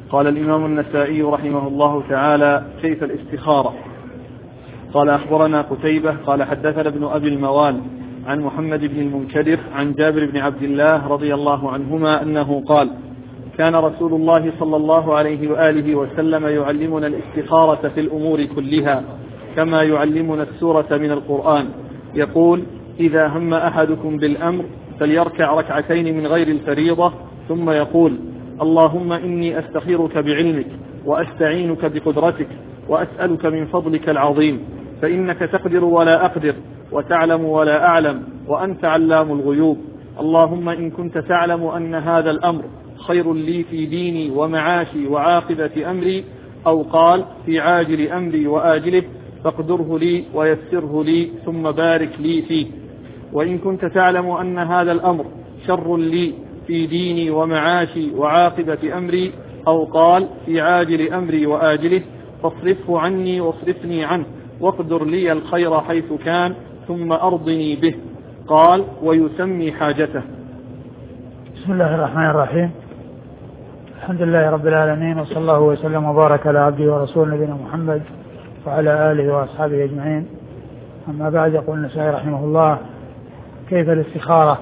قال الإمام النسائي رحمه الله تعالى: كيف الاستخارة؟ قال: أخبرنا قتيبة قال حدثنا ابن أبي الموال عن محمد بن المنكدر عن جابر بن عبد الله رضي الله عنهما أنه قال: كان رسول الله صلى الله عليه وآله وسلم يعلمنا الاستخارة في الأمور كلها كما يعلمنا السورة من القرآن. يقول: إذا هم أحدكم بالأمر فليركع ركعتين من غير الفريضة ثم يقول: اللهم إني أستخيرك بعلمك وأستعينك بقدرتك وأسألك من فضلك العظيم، فإنك تقدر ولا أقدر وتعلم ولا أعلم وأنت علام الغيوب. اللهم إن كنت تعلم أن هذا الأمر خير لي في ديني ومعاشي وعاقبة أمري، أو قال في عاجل أمري وآجله، فاقدره لي ويسره لي ثم بارك لي فيه. وإن كنت تعلم أن هذا الأمر شر لي في ديني ومعاشي وعاقبة أمري، أو قال في عاجل أمري وآجله، فاصرفه عني واصرفني عنه واقدر لي الخير حيث كان ثم أرضني به. قال: ويسمي حاجته. بسم الله الرحمن الرحيم. الحمد لله رب العالمين، وصلى الله وسلم وبارك على عبده ورسوله نبينا محمد وعلى آله وأصحابه أجمعين. أما بعد، يقول النسائي رحمه الله: كيف الاستخارة؟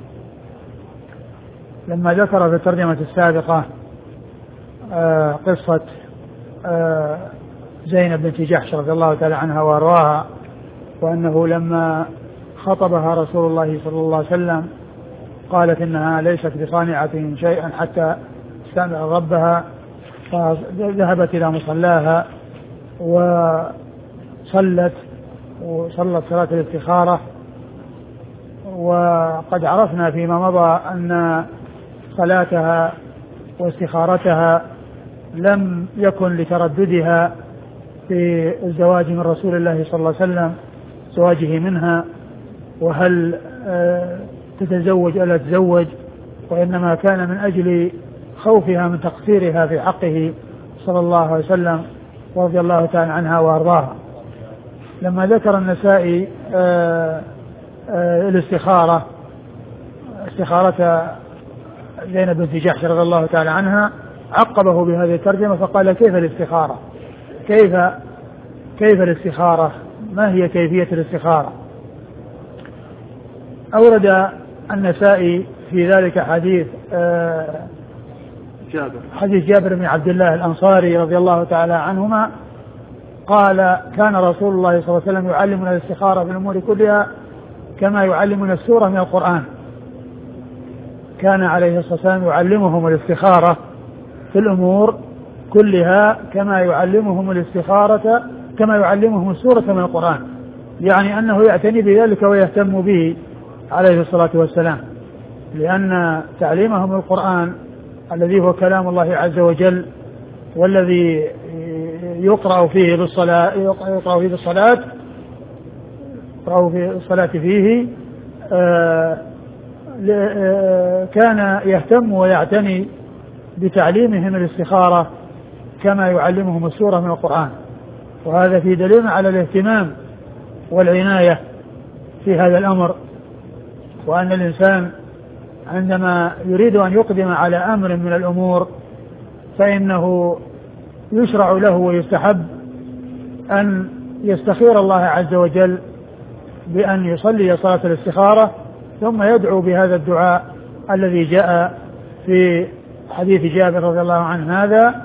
لما ذكر في الترجمة السابقة قصة زينب بنت جحش رضي الله تعالى عنها وأرواها، وأنه لما خطبها رسول الله صلى الله عليه وسلم قالت إنها ليست بصانعة شيئا حتى استأمر ربها، فذهبت إلى مصلاها وصلت صلاة الاستخارة. وقد عرفنا فيما مضى أن صلاتها واستخارتها لم يكن لترددها في الزواج من رسول الله صلى الله عليه وسلم، زواجه منها، وهل تتزوج أو لا تتزوج، وإنما كان من أجل خوفها من تقصيرها في حقه صلى الله عليه وسلم رضي الله تعالى عنها وأرضاها. لما ذكر النسائي الاستخارة، استخارة زينب بنت جحش رضي الله تعالى عنها، عقبه بهذه الترجمة فقال: كيف الاستخارة؟ كيف الاستخارة؟ ما هي كيفية الاستخارة؟ أورد النسائي في ذلك حديث جابر بن عبد الله الأنصاري رضي الله تعالى عنهما قال: كان رسول الله صلى الله عليه وسلم يعلمنا الاستخارة في الأمور كلها كما يعلمنا السورة من القرآن. كان عليه الصلاة والسلام يعلمهم الاستخارة في الأمور كلها كما يعلمهم الاستخارة كما يعلمهم السورة من القرآن، يعني أنه يعتني بذلك ويهتم به عليه الصلاة والسلام، لأن تعليمهم القرآن الذي هو كلام الله عز وجل والذي يقرأ فيه بالصلاة فيه كان يهتم ويعتني بتعليمهم الاستخارة كما يعلمهم السورة من القرآن. وهذا في دليل على الاهتمام والعناية في هذا الأمر، وأن الإنسان عندما يريد أن يقدم على أمر من الأمور فإنه يشرع له ويستحب أن يستخير الله عز وجل بأن يصلي صلاة الاستخارة، ثم يدعو بهذا الدعاء الذي جاء في حديث جابر رضي الله عنه هذا.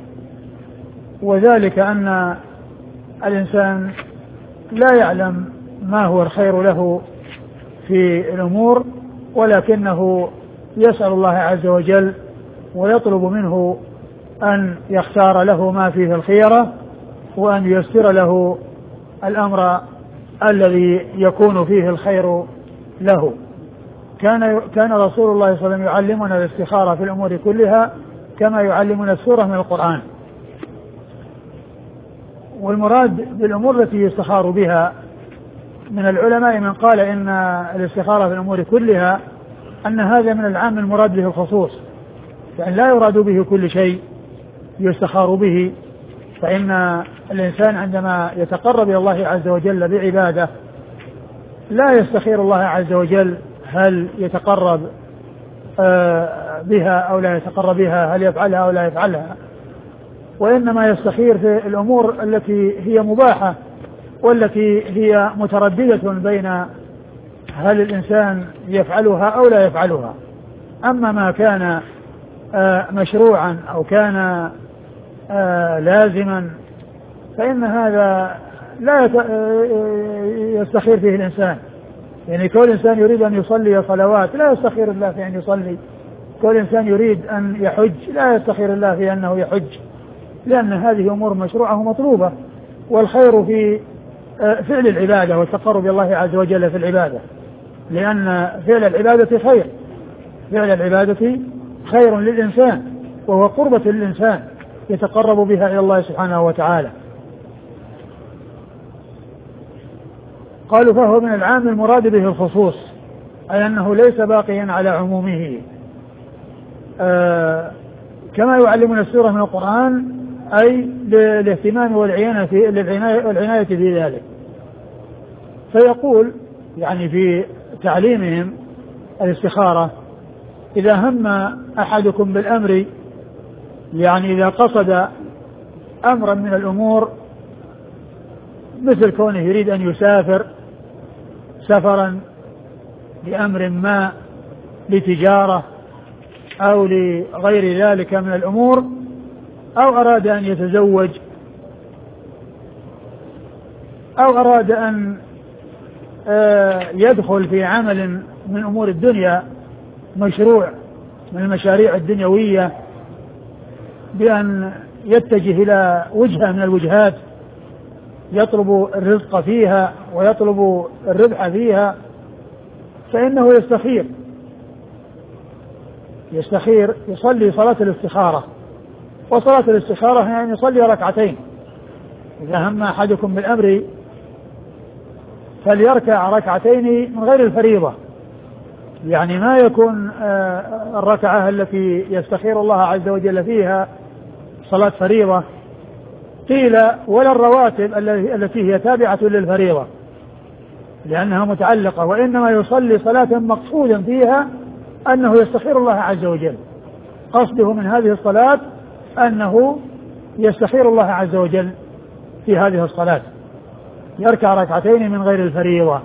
وذلك أن الإنسان لا يعلم ما هو الخير له في الأمور، ولكنه يسأل الله عز وجل ويطلب منه أن يختار له ما فيه الخيرة وأن ييسر له الأمر الذي يكون فيه الخير له. كان رسول الله صلى الله عليه وسلم يعلمنا الاستخارة في الأمور كلها كما يعلمنا السورة من القرآن. والمراد بالأمور التي يستخار بها من العلماء من قال إن الاستخارة في الأمور كلها أن هذا من العام المراد به الخصوص، يعني لا يراد به كل شيء يستخار به، فإن الإنسان عندما يتقرب إلى الله عز وجل بعبادة لا يستخير الله عز وجل هل يتقرب بها أو لا يتقرب بها، هل يفعلها أو لا يفعلها، وإنما يستخير في الأمور التي هي مباحة والتي هي مترددة بين هل الإنسان يفعلها أو لا يفعلها. أما ما كان مشروعا أو كان لازما فإن هذا لا يستخير فيه الإنسان. يعني كل إنسان يريد أن يصلي صلوات لا يستخير الله في أن يصلي، كل إنسان يريد أن يحج لا يستخير الله في أنه يحج، لأن هذه أمور مشروعة ومطلوبة، والخير في فعل العبادة والتقرب إلى الله عز وجل في العبادة، لأن فعل العبادة خير، فعل العبادة خير للإنسان وهو قربة للإنسان يتقرب بها إلى الله سبحانه وتعالى. قالوا فهو من العام المراد به الخصوص، أي أنه ليس باقيا على عمومه، كما يعلمنا السورة من القرآن، أي للاهتمام والعناية في ذلك. فيقول يعني في تعليمهم الاستخارة: إذا هم أحدكم بالأمر، يعني إذا قصد أمرا من الأمور مثل كونه يريد أن يسافر سفرا لأمر ما، لتجارة أو لغير ذلك من الأمور، أو أراد أن يتزوج، أو أراد أن يدخل في عمل من أمور الدنيا، مشروع من المشاريع الدنيوية، بأن يتجه إلى وجهة من الوجهات يطلب الرزق فيها ويطلب الربح فيها، فإنه يستخير يصلي صلاة الاستخارة. وصلاة الاستخارة يعني يصلي ركعتين. إذا هم أحدكم بالأمر فليركع ركعتين من غير الفريضة، يعني ما يكون الركعة التي يستخير الله عز وجل فيها صلاة فريضة، قيل ولا الرواتب التي هي تابعة للفريضة لأنها متعلقة، وإنما يصلي صلاة مقصودا فيها أنه يستخير الله عز وجل، قصده من هذه الصلاة أنه يستخير الله عز وجل في هذه الصلاة، يركع ركعتين من غير الفريضة،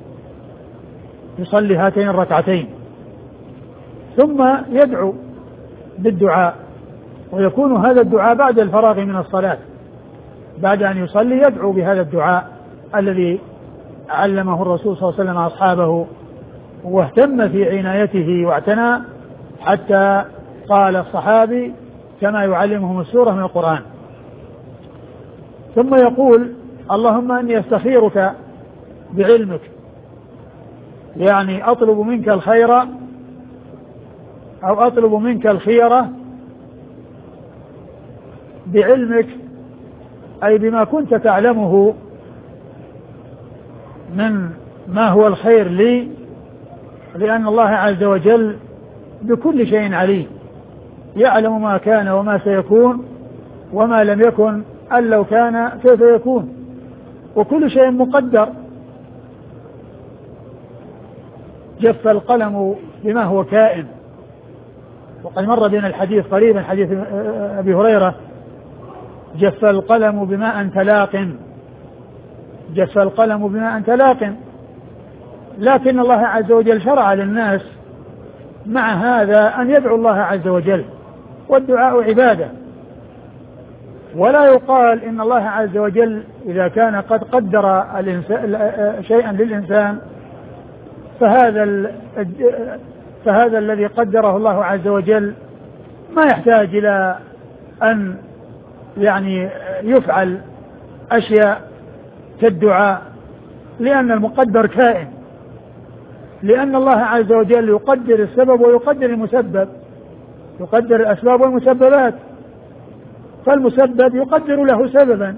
يصلي هاتين الركعتين ثم يدعو بالدعاء، ويكون هذا الدعاء بعد الفراغ من الصلاة، بعد أن يصلي يدعو بهذا الدعاء الذي علمه الرسول صلى الله عليه وسلم أصحابه، واهتم في عنايته واعتنى حتى قال الصحابي كما يعلمهم السورة من القرآن. ثم يقول: اللهم أني أستخيرك بعلمك، يعني أطلب منك الخير أو أطلب منك الخيرة بعلمك، أي بما كنت تعلمه من ما هو الخير لي، لأن الله عز وجل بكل شيء عليم، يعلم ما كان وما سيكون وما لم يكن أن لو كان كيف يكون، وكل شيء مقدر. جف القلم بما هو كائن، وقد مر بنا الحديث قريبا حديث أبي هريرة: جف القلم بما أنت لاق، جف القلم بما أنت لاق. لكن الله عز وجل شرع للناس مع هذا أن يدعو الله عز وجل، والدعاء عبادة، ولا يقال إن الله عز وجل إذا كان قد قدر شيئا للإنسان فهذا الذي قدره الله عز وجل ما يحتاج إلى أن يعني يفعل أشياء كالدعاء، لأن المقدر كائن، لأن الله عز وجل يقدر السبب ويقدر المسبب، يقدر الأسباب والمسببات، فالمسبب يقدر له سببا،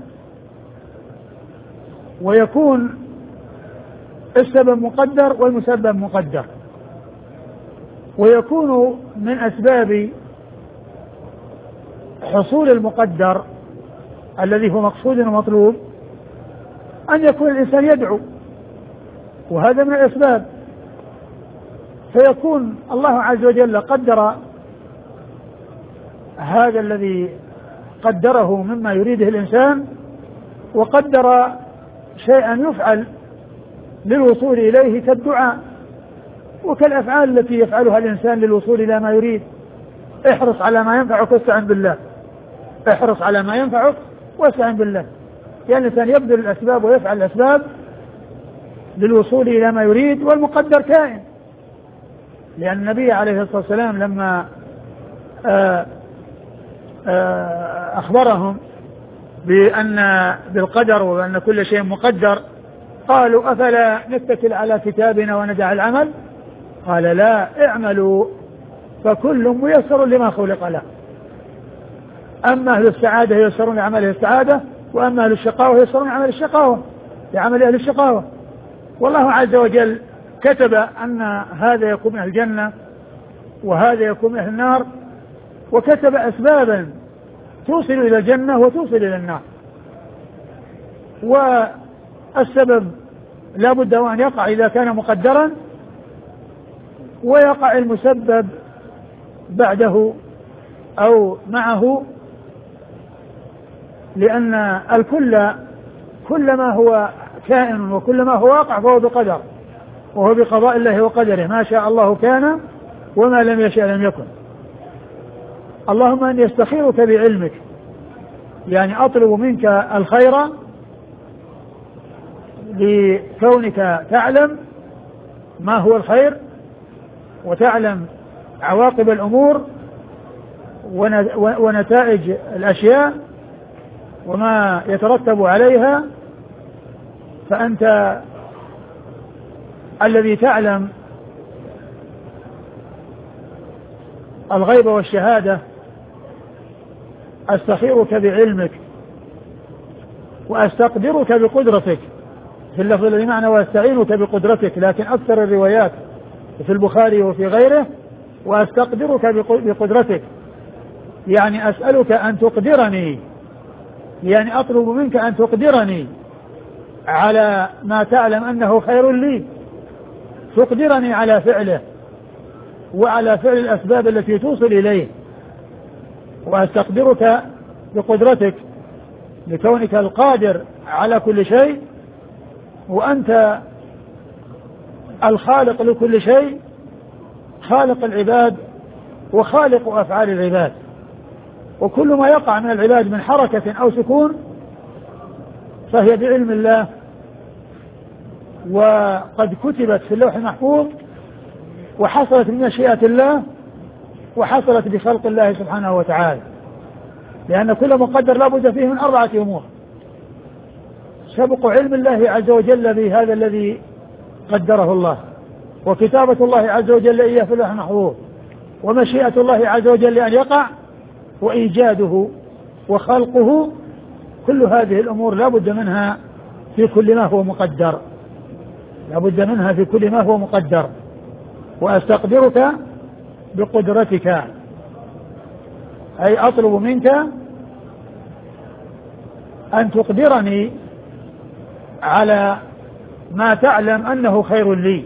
ويكون السبب مقدر والمسبب مقدر، ويكون من أسباب حصول المقدر الذي هو مقصود ومطلوب أن يكون الإنسان يدعو، وهذا من الأسباب، فيكون الله عز وجل قدر هذا الذي قدره مما يريده الإنسان، وقدر شيئا يفعل للوصول إليه كالدعاء وكالأفعال التي يفعلها الإنسان للوصول إلى ما يريد. احرص على ما ينفعك واستعن بالله، احرص على ما ينفعك واستعن بالله. يعني الإنسان يبذل الأسباب ويفعل الأسباب للوصول إلى ما يريد، والمقدر كائن. لأن النبي عليه الصلاة والسلام لما أخبرهم بالقدر وأن كل شيء مقدر، قالوا أفلا نتكل على كتابنا وندع العمل؟ قال لا، اعملوا فكل ميسر لما خلق له. أما أهل السعادة ييسرون لعمل السعادة، وأما أهل الشقاوة ييسرون لعمل الشقاوة، لعمل أهل الشقاوة. والله عز وجل كتب أن هذا يكون من أهل الجنة وهذا يكون من أهل النار، وكتب أسبابا توصل إلى الجنة وتوصل إلى النار. والسبب لا بد أن يقع إذا كان مقدرا، ويقع المسبب بعده أو معه، لأن الكل كل ما هو كائن وكل ما هو واقع فهو بقدر، وهو بقضاء الله وقدره. ما شاء الله كان وما لم يشاء لم يكن. اللهم أني أستخيرك بعلمك، يعني أطلب منك الخير لكونك تعلم ما هو الخير وتعلم عواقب الأمور ونتائج الأشياء وما يترتب عليها، فأنت الذي تعلم الغيب والشهادة. أستخيرك بعلمك وأستقدرك بقدرتك، في اللفظ الذي معنى وأستعينك بقدرتك، لكن أكثر الروايات في البخاري وفي غيره وأستقدرك بقدرتك، يعني أسألك أن تقدرني، يعني أطلب منك أن تقدرني على ما تعلم أنه خير لي، تقدرني على فعله وعلى فعل الأسباب التي توصل إليه. وأستقدرك بقدرتك لكونك القادر على كل شيء، وأنت الخالق لكل شيء، خالق العباد وخالق أفعال العباد. وكل ما يقع من العباد من حركة أو سكون فهي بعلم الله، وقد كتبت في اللوح المحفوظ، وحصلت بمشيئة الله، وحصلت بخلق الله سبحانه وتعالى. لأن كل مقدر لا بد فيه من 4 أمور: سبق علم الله عز وجل بهذا الذي قدره الله، وكتابة الله عز وجل إياه في اللوح المحفوظ، ومشيئة الله عز وجل أن يقع، وإيجاده وخلقه. كل هذه الأمور لا بد منها في كل ما هو مقدر، لا بد منها في كل ما هو مقدر. وأستقدرك بقدرتك، أي أطلب منك أن تقدرني على ما تعلم أنه خير لي،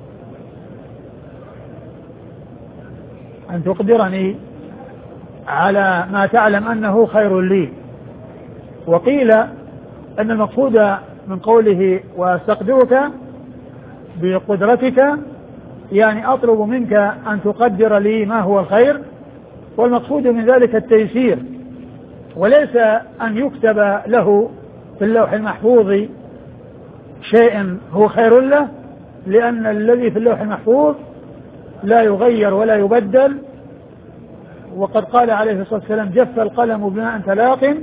أن تقدرني على ما تعلم أنه خير لي. وقيل أن المقصود من قوله وأستقدرك بقدرتك يعني أطلب منك أن تقدر لي ما هو الخير، والمقصود من ذلك التيسير، وليس أن يكتب له في اللوح المحفوظ شيء هو خير له، لأن الذي في اللوح المحفوظ لا يغير ولا يبدل. وقد قال عليه الصلاة والسلام: جف القلم بما أنت لاق،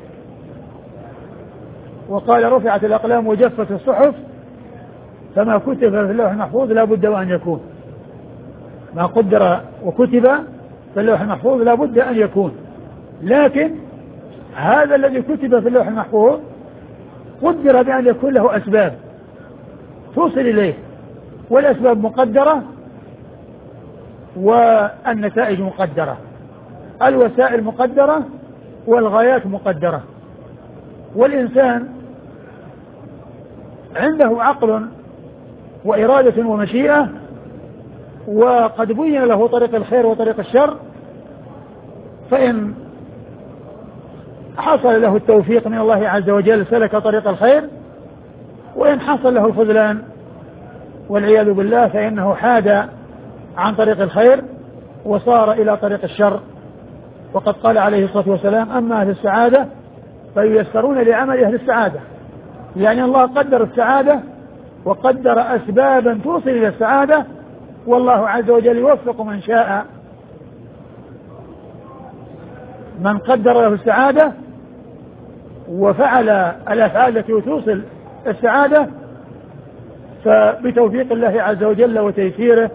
وقال: رفعت الأقلام وجفت الصحف. فما كتب في اللوح المحفوظ لا بد وأن يكون، ما قدر وكتب في اللوح المحفوظ لا بد أن يكون. لكن هذا الذي كتب في اللوح المحفوظ قدر بأن يكون له أسباب توصل إليه، والأسباب مقدرة والنتائج مقدرة، الوسائل مقدرة والغايات مقدرة. والإنسان عنده عقل وإرادة ومشيئة، وقد بين له طريق الخير وطريق الشر، فإن حصل له التوفيق من الله عز وجل سلك طريق الخير، وإن حصل له الخذلان والعياذ بالله فإنه حاد عن طريق الخير وصار إلى طريق الشر. وقد قال عليه الصلاة والسلام: أما أهل السعادة فييسرون لعمل أهل السعادة. يعني الله قدر السعادة وقدر أسبابا توصل إلى السعادة، والله عز وجل يوفق من شاء، من قدر له السعادة وفعل الأفعال التي توصل السعادة فبتوفيق الله عز وجل وتيسيره.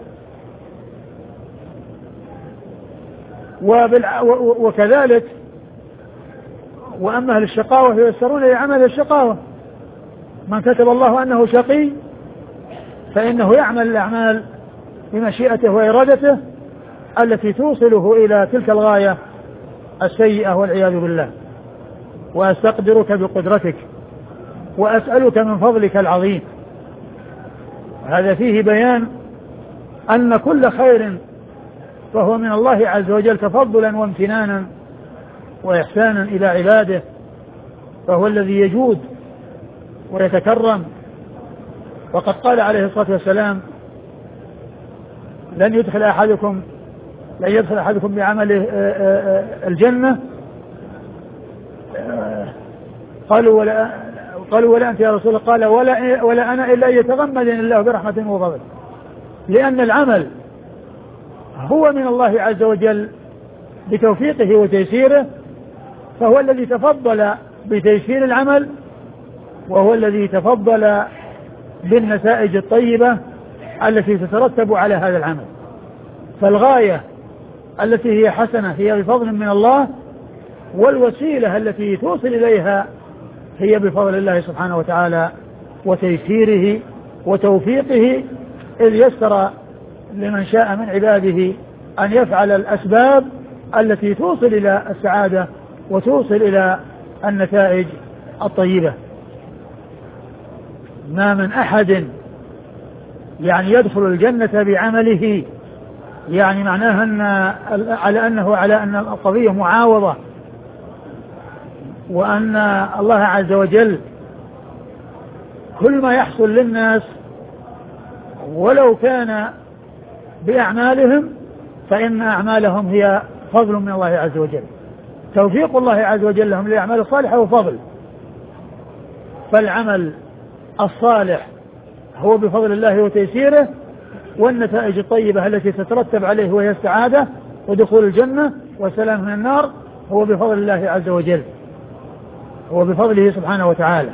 وكذلك وأما أهل الشقاوة فييسرون لعمل الشقاوة. من كتب الله أنه شقي فإنه يعمل الأعمال بمشيئته وإرادته التي توصله إلى تلك الغاية السيئة والعياذ بالله. وأستقدرك بقدرتك وأسألك من فضلك العظيم. هذا فيه بيان أن كل خير فهو من الله عز وجل تفضلا وامتنانا وإحسانا إلى عباده، فهو الذي يجود ويتكرم. وقد قال عليه الصلاة والسلام: لن يدخل أحدكم بعمله الجنة. قالوا ولا أنت يا رسول الله؟ قال ولا أنا إلا يتغمدني الله برحمة وفضل. لأن العمل هو من الله عز وجل بتوفيقه وتيسيره، فهو الذي تفضل بتيسير العمل، وهو الذي تفضل بالنتائج الطيبة التي تترتب على هذا العمل. فالغاية التي هي حسنة هي بفضل من الله، والوسيلة التي توصل إليها هي بفضل الله سبحانه وتعالى وتيسيره وتوفيقه، إذ يسر لمن شاء من عباده أن يفعل الأسباب التي توصل إلى السعادة وتوصل إلى النتائج الطيبة. ما من أحد يعني يدخل الجنة بعمله، يعني معناها على أن القضية معاوضة، وأن الله عز وجل كل ما يحصل للناس ولو كان بأعمالهم فإن أعمالهم هي فضل من الله عز وجل. توفيق الله عز وجل لهم للأعمال الصالحة وفضل. فالعمل الصالح هو بفضل الله وتيسيره، والنتائج الطيبة التي تترتب عليه وهي السعادة ودخول الجنة والسلام من النار هو بفضل الله عز وجل، هو بفضله سبحانه وتعالى.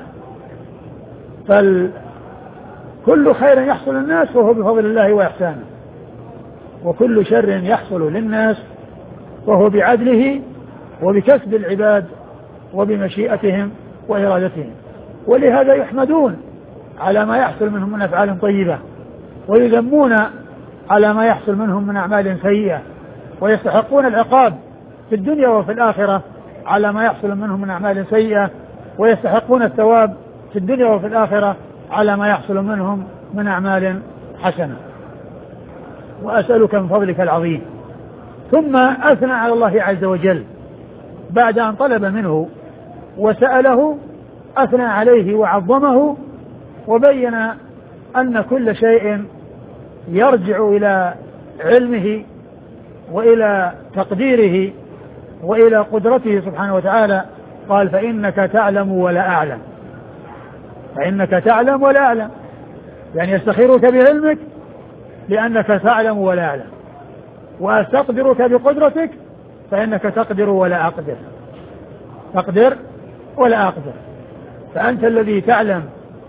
فكل خير يحصل للناس فهو بفضل الله وإحسانه، وكل شر يحصل للناس وهو بعدله وبكسب العباد وبمشيئتهم وإرادتهم. ولهذا يحمدون على ما يحصل منهم من أفعال طيبة، ويذمون على ما يحصل منهم من أعمال سيئة، ويستحقون العقاب في الدنيا وفي الآخرة على ما يحصل منهم من أعمال سيئة، ويستحقون الثواب في الدنيا وفي الآخرة على ما يحصل منهم من أعمال حسنة. وأسألك من فضلك العظيم. ثم أثنى على الله عز وجل بعد أن طلب منه وسأله، أثنى عليه وعظمه وبين أن كل شيء يرجع إلى علمه وإلى تقديره وإلى قدرته سبحانه وتعالى. قال: فإنك تعلم ولا أعلم. فإنك تعلم ولا أعلم، يعني يستخيرك بعلمك لأنك تعلم ولا أعلم، وأستقدرك بقدرتك فإنك تقدر ولا أقدر. تقدر ولا أقدر، فأنت الذي تعلم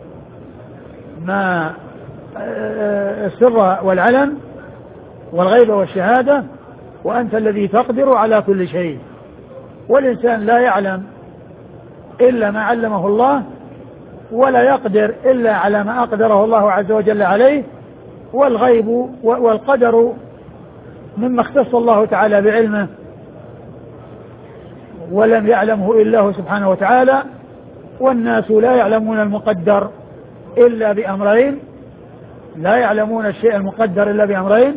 ما السر والعلن والغيب والشهادة، وأنت الذي تقدر على كل شيء. والإنسان لا يعلم إلا ما علمه الله، ولا يقدر إلا على ما أقدره الله عز وجل عليه. والغيب والقدر مما اختص الله تعالى بعلمه ولم يعلمه إلا هو سبحانه وتعالى. والناس لا يعلمون المقدر إلا بأمرين، لا يعلمون الشيء المقدر إلا بأمرين: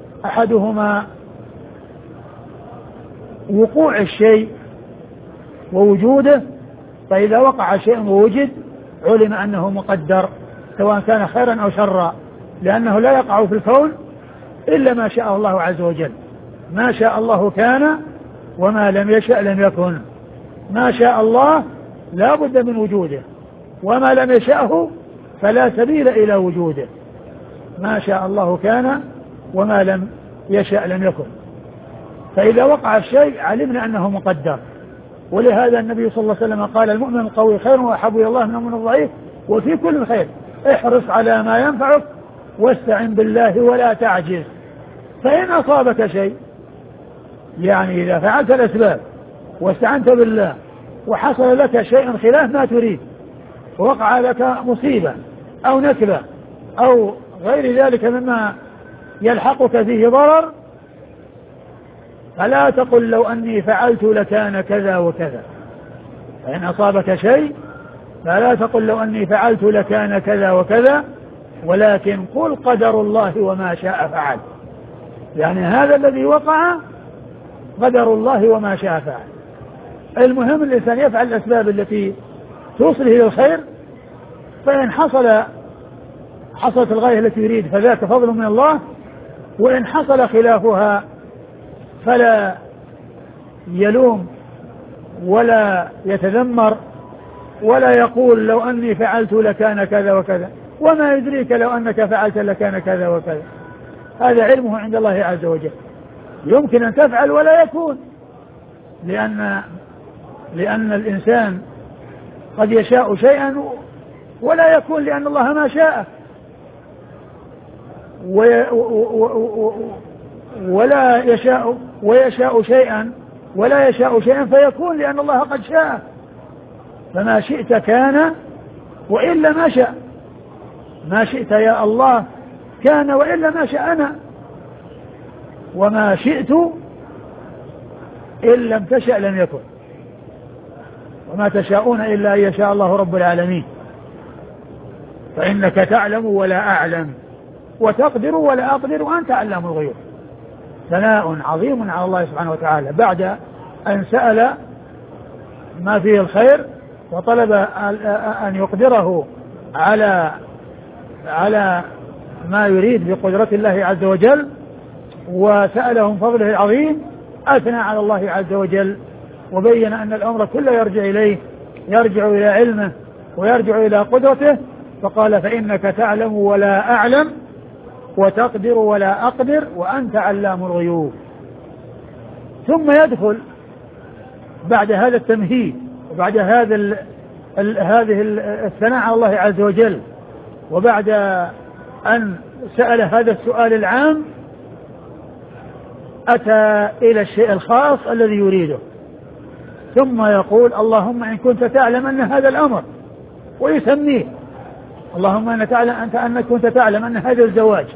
أحدهما وقوع الشيء ووجوده. فإذا وقع شيء ووجد علم أنه مقدر سواء كان خيرا أو شرا، لأنه لا يقع في الكون إلا ما شاء الله عز وجل. ما شاء الله كان وما لم يشأ لم يكن. ما شاء الله لا بد من وجوده، وما لم يشأه فلا سبيل إلى وجوده. ما شاء الله كان وما لم يشأ لم يكن. فإذا وقع الشيء علمنا أنه مقدر. ولهذا النبي صلى الله عليه وسلم قال المؤمن القوي خير وأحب إلى الله من المؤمن الضعيف وفي كل خير. احرص على ما ينفعك واستعن بالله ولا تعجز. فإن أصابك شيء، يعني إذا فعلت الأسباب واستعنت بالله وحصل لك شيء خلاف ما تريد، ووقع لك مصيبة أو نكبة أو غير ذلك مما يلحقك فيه ضرر، فلا تقل لو أني فعلت لكان كذا وكذا. فإن أصابك شيء فلا تقل لو أني فعلت لكان كذا وكذا، ولكن قل قدر الله وما شاء فعل. يعني هذا الذي وقع قدر الله وما شاء فعل. المهم الإنسان يفعل الأسباب التي توصله إلى الخير، فإن حصلت الغاية التي يريد فذاك فضل من الله، وإن حصل خلافها فلا يلوم ولا يتذمر ولا يقول لو أني فعلت لكان كذا وكذا، وما يدريك لو أنك فعلت لكان كذا وكذا. هذا علمه عند الله عز وجل. يمكن أن تفعل ولا يكون، لأن الإنسان قد يشاء شيئا ولا يكون لأن الله ما شاء، ولا ويشاء شيئا ولا يشاء شيئا فيكون لأن الله قد شاء. فما شئت كان وإلا ما شاء. ما شئت يا الله كان وإلا ما شاء أنا، وما شئت إن لم تشأ لم يكن، وما تشاءون إلا أن يشاء الله رب العالمين. فإنك تعلم ولا أعلم وتقدر ولا أقدر وأنت علام الغيوب. ثناء عظيم على الله سبحانه وتعالى بعد أن سأل ما فيه الخير وطلب أن يقدره على ما يريد بقدرة الله عز وجل، وسألهم فضله العظيم. أثنى على الله عز وجل وبين أن الأمر كله يرجع إليه، يرجع إلى علمه ويرجع إلى قدرته. فقال فإنك تعلم ولا أعلم وتقدر ولا أقدر وأنت علام الغيوب. ثم يدخل بعد هذا التمهيد وبعد هذه الثناء على الله عز وجل، وبعد أن سأل هذا السؤال العام، أتى إلى الشيء الخاص الذي يريده. ثم يقول اللهم إن كنت تعلم أن هذا الأمر، ويسميه اللهم أنك كنت تعلم أن هذا الزواج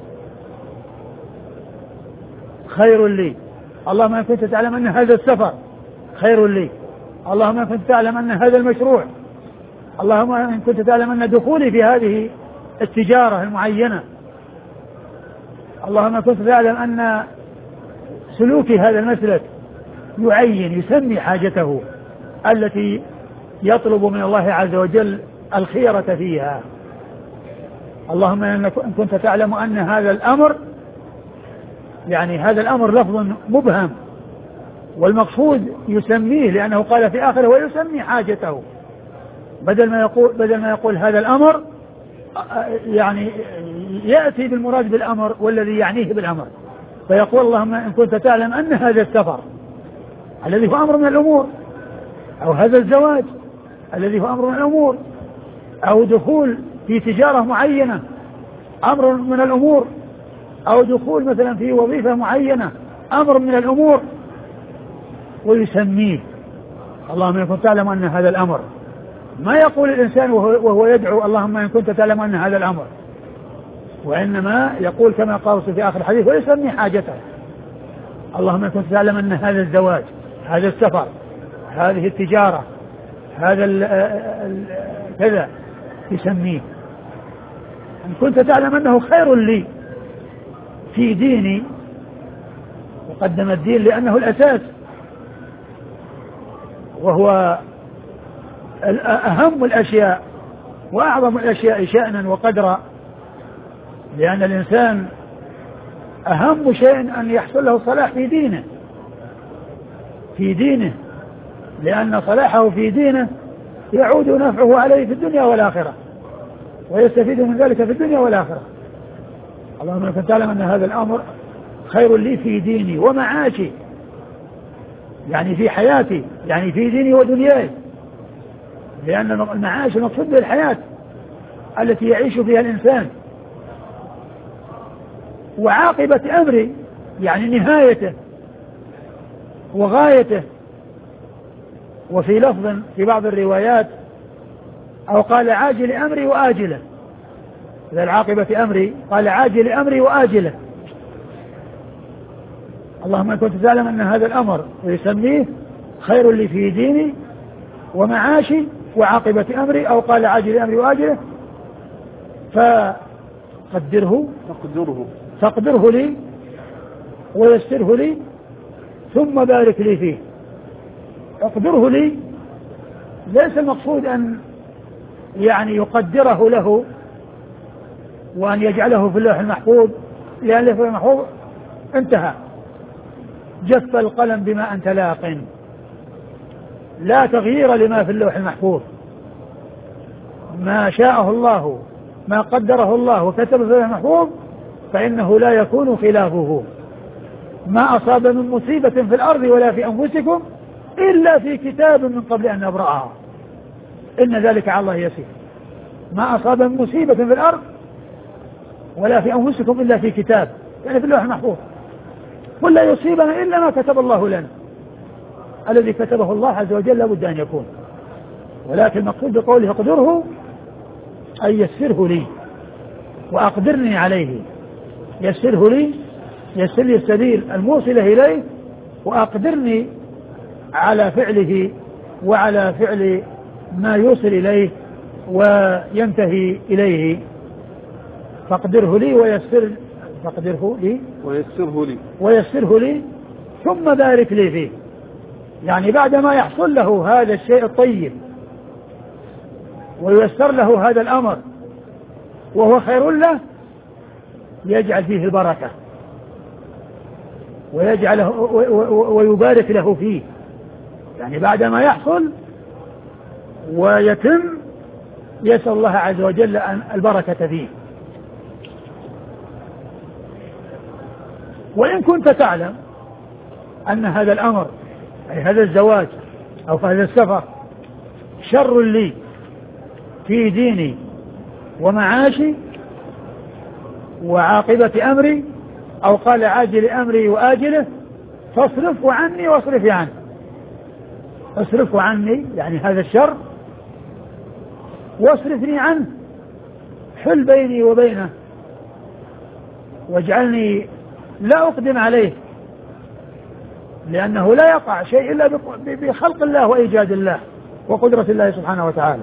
خير لي، اللهم إن كنت تعلم أن هذا السفر خير لي، اللهم إن كنت تعلم أن هذا المشروع، اللهم إن كنت تعلم أن دخولي في هذه التجارة المعينة، اللهم إن كنت تعلم أن سلوكي هذا المسلك يعين، يسمي حاجته التي يطلب من الله عز وجل الخيرة فيها. اللهم إن كنت تعلم أن هذا الأمر، يعني هذا الأمر لفظ مبهم والمقصود يسميه، لأنه قال في آخره ويسمي حاجته، بدل ما يقول هذا الأمر يعني يأتي بالمراد بالأمر والذي يعنيه بالأمر، فيقول اللهم إن كنت تعلم أن هذا السفر الذي هو أمر من الأمور، أو هذا الزواج الذي هو أمر من الأمور، أو دخول في تجارة معينة أمر من الأمور، أو دخول مثلا في وظيفة معينة أمر من الأمور، ويسميه اللهم إن كنت تعلم أن هذا الأمر. ما يقول الإنسان وهو يدعو اللهم إن كنت تعلم أن هذا الأمر، وإنما يقول كما قال في آخر الحديث ويسمي حاجته. اللهم إن كنت تعلم أن هذا الزواج، هذا السفر، هذه التجارة، هذا كذا، يسميه. إن كنت تعلم أنه خير لي في ديني، وقدم الدين لأنه الأساس، وهو أهم الأشياء وأعظم الأشياء شأنا وقدرا، لأن الإنسان أهم شيء أن يحصل له الصلاح في دينه، لأن صلاحه في دينه يعود نفعه عليه في الدنيا والآخرة، ويستفيد من ذلك في الدنيا والآخرة. اللهم إنك تعلم أن هذا الأمر خير لي في ديني ومعاشي، يعني في حياتي، يعني في ديني ودنياي، لأن المعاش المقصود بالحياة التي يعيش فيها الإنسان، وعاقبة أمري يعني نهايته وغايته. وفي لفظ في بعض الروايات أو قال عاجل أمري وآجله، إذا العاقبة أمري قال عاجل أمري وآجله. اللهم إن كنت تعلم أن هذا الأمر ويسميه خير لي في ديني ومعاشي وعاقبة أمري، أو قال عاجل أمري وآجله، فاقدره لي ويسره لي ثم بارك لي فيه. اقدره لي ليس المقصود أن يعني يقدره له وأن يجعله في اللوح المحفوظ، لأن اللوح المحفوظ انتهى، جف القلم بما أنت لاق، لا تغيير لما في اللوح المحفوظ. ما شاءه الله، ما قدره الله وكتب في اللوح المحفوظ فإنه لا يكون خلافه. ما أصاب من مصيبة في الأرض ولا في أنفسكم إلا في كتاب من قبل أن نبرأها إن ذلك على الله يسير. ما أصاب من مصيبة في الأرض ولا في أنفسكم إلا في كتاب، يعني في اللوح المحفوظ. قل لا يصيبنا إلا ما كتب الله لنا، الذي كتبه الله عز وجل لابد أن يكون. ولكن المقصود بقوله اقدره أي يسره لي وأقدرني عليه. يسره لي، يسر لي السبيل الموصلة إليه، وأقدرني على فعله وعلى فعل ما يوصل إليه وينتهي إليه. فاقدره لي ويسره لي ثم بارك لي فيه، يعني بعدما يحصل له هذا الشيء الطيب وييسر له هذا الأمر وهو خير له، يجعل فيه البركة ويجعله ويبارك له فيه، يعني بعدما يحصل ويتم يسأل الله عز وجل أن البركة فيه. وإن كنت تعلم أن هذا الأمر أي هذا الزواج أو هذا السفر شر لي في ديني ومعاشي وعاقبة أمري، أو قال عاجل أمري وآجله، فاصرفه عني واصرفي عنه. اصرفه عني يعني هذا الشر، واصرفني عنه، حل بيني وبينه، واجعلني لا أقدم عليه، لأنه لا يقع شيء إلا بخلق الله وإيجاد الله وقدرة الله سبحانه وتعالى.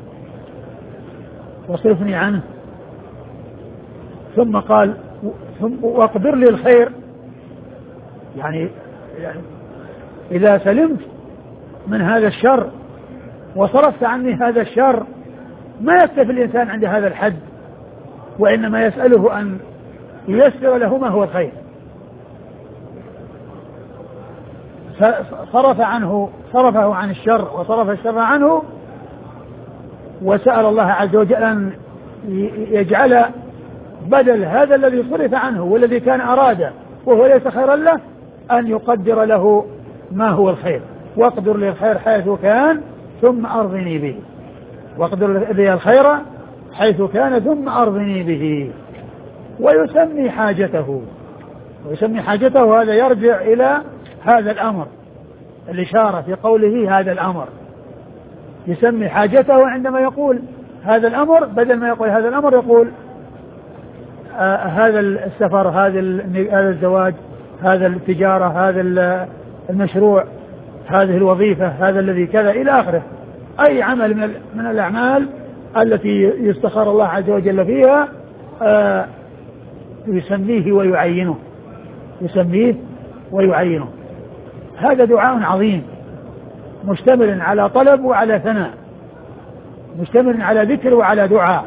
واصرفني عنه، ثم قال واقدر لي الخير، يعني إذا سلمت من هذا الشر وصرفت عني هذا الشر، ما يكتفي الإنسان عند هذا الحد، وإنما يسأله أن ييسر له ما هو الخير. صرفه عن الشر وصرف الشر عنه، وسأل الله عز وجل أن يجعل بدل هذا الذي صرف عنه والذي كان أراده وهو ليس خيرا له أن يقدر له ما هو الخير. واقدر لي الخير حيث كان ثم أرضني به، واقدر لي الخير حيث كان ثم أرضني به. ويسمي حاجته، هذا يرجع إلى هذا الأمر، الإشارة في قوله هذا الأمر. يسمي حاجته عندما يقول هذا الأمر، بدل ما يقول هذا الأمر يقول هذا السفر، هذا الزواج، هذا التجارة، هذا المشروع، هذه الوظيفة، هذا الذي كذا إلى آخره. أي عمل من الأعمال التي يستخار الله عز وجل فيها يسميه ويعينه. هذا دعاء عظيم مشتمل على طلب وعلى ثناء، مشتمل على ذكر وعلى دعاء،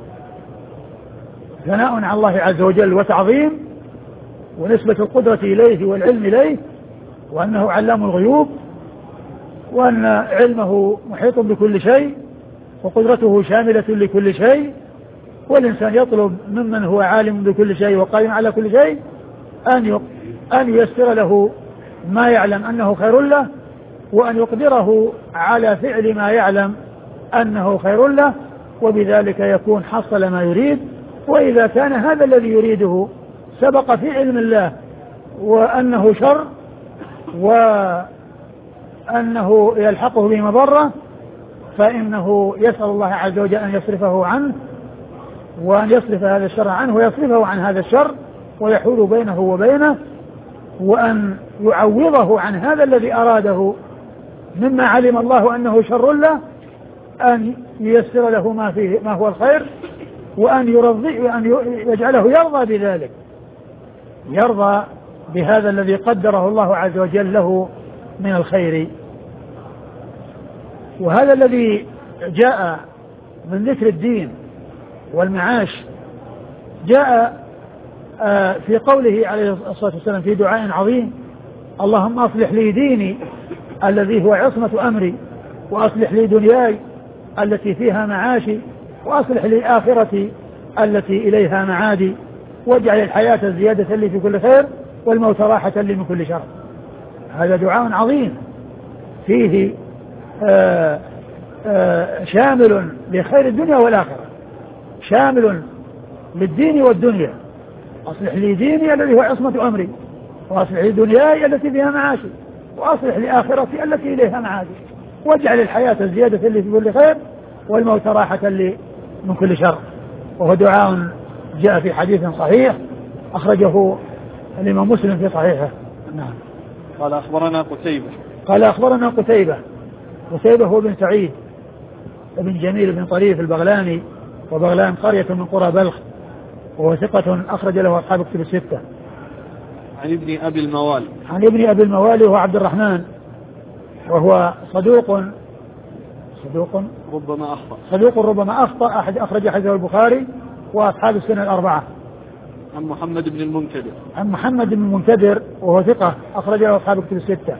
ثناء على الله عز وجل وتعظيم ونسبة القدرة إليه والعلم إليه، وأنه علام الغيوب، وأن علمه محيط بكل شيء، وقدرته شاملة لكل شيء، والإنسان يطلب ممن هو عالم بكل شيء وقائم على كل شيء أن ييسر له ما يعلم أنه خير له، وأن يقدره على فعل ما يعلم أنه خير له، وبذلك يكون حصل ما يريد. وإذا كان هذا الذي يريده سبق في علم الله وأنه شر وأنه يلحقه بمضرة، فإنه يسأل الله عز وجل أن يصرفه عنه، وأن يصرف هذا الشر عنه ويصرفه عن هذا الشر ويحول بينه وبينه، وأن يعوضه عن هذا الذي أراده مما علم الله أنه شر له، أن ييسر له ما هو الخير، وأن يجعله يرضى بذلك، يرضى بهذا الذي قدره الله عز وجل له من الخير. وهذا الذي جاء من ذكر الدين والمعاش جاء في قوله عليه الصلاة والسلام في دعاء عظيم: اللهم أصلح لي ديني الذي هو عصمة أمري، وأصلح لي دنياي التي فيها معاشي، وأصلح لي آخرتي التي إليها معادي، واجعل الحياة زيادة لي في كل خير والموت راحة لي من كل شر. هذا دعاء عظيم فيه شامل لخير الدنيا والآخرة، شامل للدين والدنيا. أصلح لي ديني الذي هو عصمة أمري، وأصلح لي دنياي التي فيها معاشي، وأصلح لي آخرتي التي إليها معادي، واجعل الحياة زيادة لي في كل خير والموت راحة لي من كل شر. وهو دعاء جاء في حديث صحيح أخرجه الإمام مسلم في صحيحه. نعم. قال أخبرنا قتيبة. قال أخبرنا قتيبة هو بن سعيد بن جميل بن طريف البغلاني، وبغلان قرية من قرى بلخ، وهو ثقة أخرج له أصحاب كتب الستة. عن ابن أبي الموالي وهو عبد الرحمن، وهو صدوق ربما أخطأ أحد أخرج حديثه البخاري وأصحاب السنة الأربعة. عن محمد بن المنكدر وهو ثقة أخرج له أصحاب كتب الستة.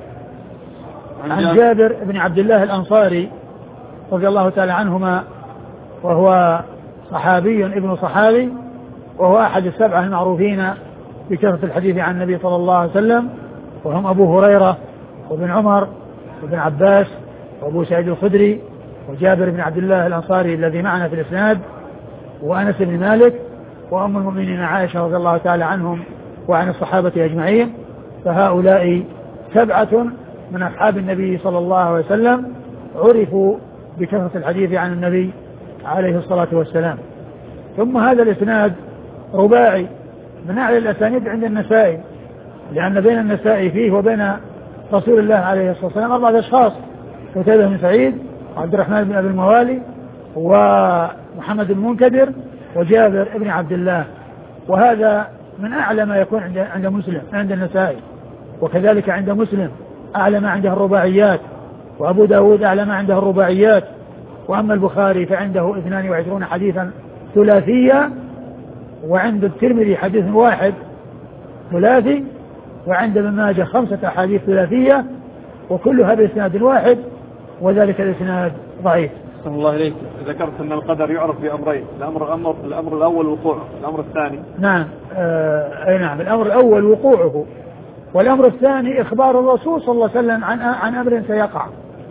عن جابر بن عبد الله الأنصاري رضي الله تعالى عنهما، وهو صحابي ابن صحابي، وهو أحد السبعة المعروفين بكثرة الحديث عن النبي صلى الله عليه وسلم، وهم أبو هريرة وابن عمر وابن عباس وأبو سعيد الخدري وجابر بن عبد الله الأنصاري الذي معنا في الإسناد، وأنس بن مالك، وأم المؤمنين عائشة رضي الله تعالى عنهم وعن الصحابة أجمعين. فهؤلاء سبعة من أصحاب النبي صلى الله عليه وسلم عرفوا بكثرة الحديث عن النبي عليه الصلاة والسلام. ثم هذا الإسناد رباعي من أعلى الأسانيد عند النسائي، لأن بين النسائي فيه وبين رسول الله عليه الصلاة والسلام 4 أشخاص: قتيبة بن سعيد، وعبد الرحمن بن أبي الموالي، ومحمد المنكدر، وجابر بن عبد الله. وهذا من أعلى ما يكون عند مسلم عند النسائي، وكذلك عند مسلم أعلى ما عنده الرباعيات، وأبو داود أعلى ما عنده الرباعيات. وأما البخاري فعنده 22 حديثا ثلاثية، وعند الترمذي حديث واحد ثلاثي، وعند ابن ماجه 5 أحاديث ثلاثية، وكلها بإسناد واحد، وذلك الإسناد ضعيف. صلى الله عليك. ذكرت أن القدر يعرف بأمرين: الأمر الأول وقوعه، الأمر الثاني. نعم. نعم، الأمر الأول وقوعه، والأمر الثاني إخبار الرسول صلى الله عليه وسلم عن أمر سيقع.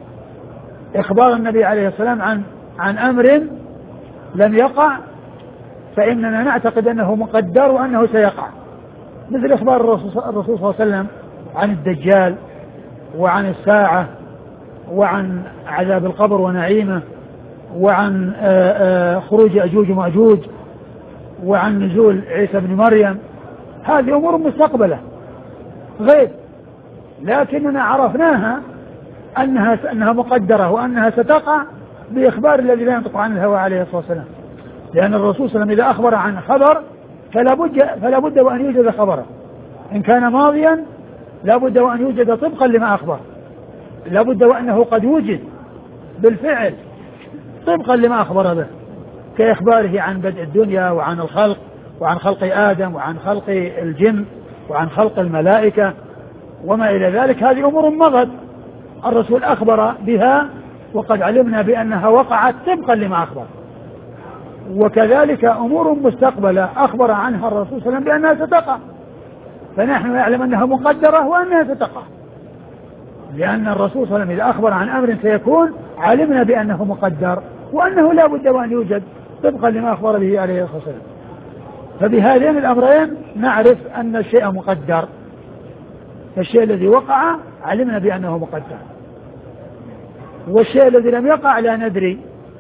إخبار النبي عليه السلام عن أمر لم يقع، فإننا نعتقد أنه مقدر وأنه سيقع، مثل إخبار الرسول صلى الله عليه وسلم عن الدجال، وعن الساعة، وعن عذاب القبر ونعيمه، وعن خروج أجوج ومأجوج، وعن نزول عيسى بن مريم. هذه أمور مستقبلة غيب، لكننا عرفناها أنها مقدرة وأنها ستقع بإخبار الذي لا ينطق عن الهوى عليه الصلاة والسلام. لأن الرسول صلى الله عليه وسلم إذا أخبر عن خبر فلا بد وأن يوجد خبره، إن كان ماضيا لا بد وأن يوجد طبقا لما أخبر، لابد وأنه قد وجد بالفعل طبقا لما أخبر به، كإخباره عن بدء الدنيا وعن الخلق وعن خلق آدم وعن خلق الجن وعن خلق الملائكة وما إلى ذلك. هذه أمور مضت الرسول أخبر بها وقد علمنا بأنها وقعت طبقا لما أخبر. وكذلك أمور مستقبلة أخبر عنها الرسول صلى الله عليه وسلم بأنها ستقع، فنحن نعلم أنها مقدرة وأنها ستقع، لأن الرسول صلى الله عليه وسلم إذا أخبر عن أمر سيكون علمنا بأنه مقدر وأنه لا بد وأن يوجد طبقا لما أخبر به عليه الصلاة والسلام. فبهذين الأمرين نعرف أن الشيء مقدر، فالشيء الذي وقع علمنا بأنه مقدر، والشيء الذي لم يقع لا ندري.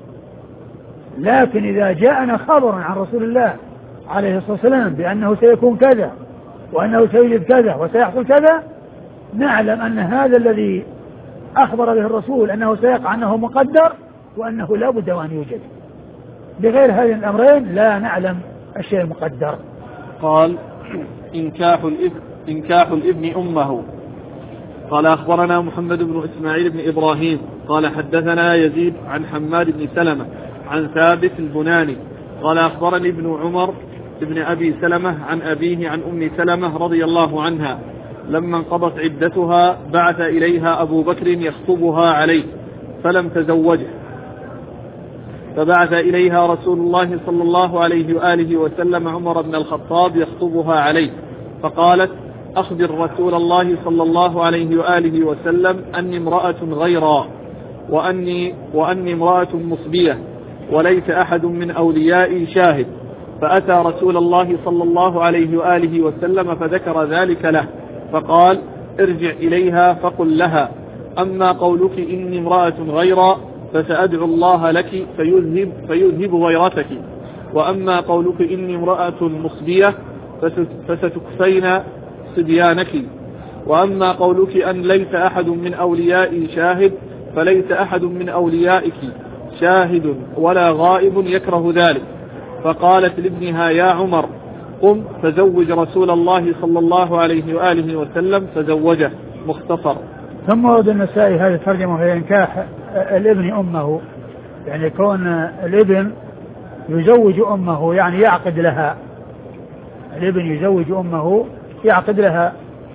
لكن إذا جاءنا خبر عن رسول الله عليه الصلاة والسلام بأنه سيكون كذا وأنه سيوجد كذا وسيحصل كذا، نعلم أن هذا الذي أخبر به الرسول أنه سيقع أنه مقدر وأنه لا بد وأن يوجد. بغير هذين الأمرين لا نعلم الشيء المقدر. قال إنكاح الابن أمه. قال أخبرنا محمد بن إسماعيل بن إبراهيم قال حدثنا يزيد عن حماد بن سلمة عن ثابت البناني قال أخبرني ابن عمر ابن أبي سلمة عن أبيه عن أم سلمة رضي الله عنها لما انقضت عدتها بعث إليها أبو بكر يخطبها عليه فلم تزوجه، فبعث إليها رسول الله صلى الله عليه وآله وسلم عمر بن الخطاب يخطبها عليه، فقالت أخبر رسول الله صلى الله عليه وآله وسلم أني امرأة غيرا وأني امرأة مصبية وليس أحد من أوليائي شاهد. فأتى رسول الله صلى الله عليه وآله وسلم فذكر ذلك له، فقال ارجع إليها فقل لها أما قولك إني امرأة غيرا فسأدعو الله لك فيذهب غيرتك، وأما قولك إني امرأة مصبية فستكفين صبيانك، وأما قولك أن ليس أحد من أوليائي شاهد فليس أحد من أوليائك شاهد ولا غائب يكره ذلك. فقالت لابنها يا عمر قم فزوج رسول الله صلى الله عليه وآله وسلم فزوجه. مختصر. ثم ورد النسائي هذه الترجمة وهي إنكاح الابن أمه، يعني كون الابن يزوج أمه يعني يعقد لها، الابن يزوج أمه يعقد لها.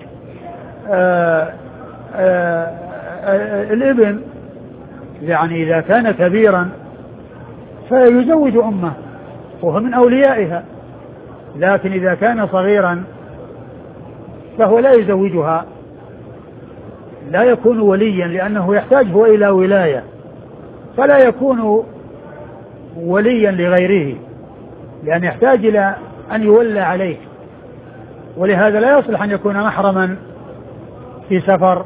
الابن يعني إذا كان كبيرا فيزوج أمه وهو من أوليائها، لكن إذا كان صغيرا فهو لا يزوجها، لا يكون وليا لأنه يحتاج هو إلى ولاية، فلا يكون وليا لغيره لأن يحتاج إلى أن يولى عليه، ولهذا لا يصلح أن يكون محرما في سفر،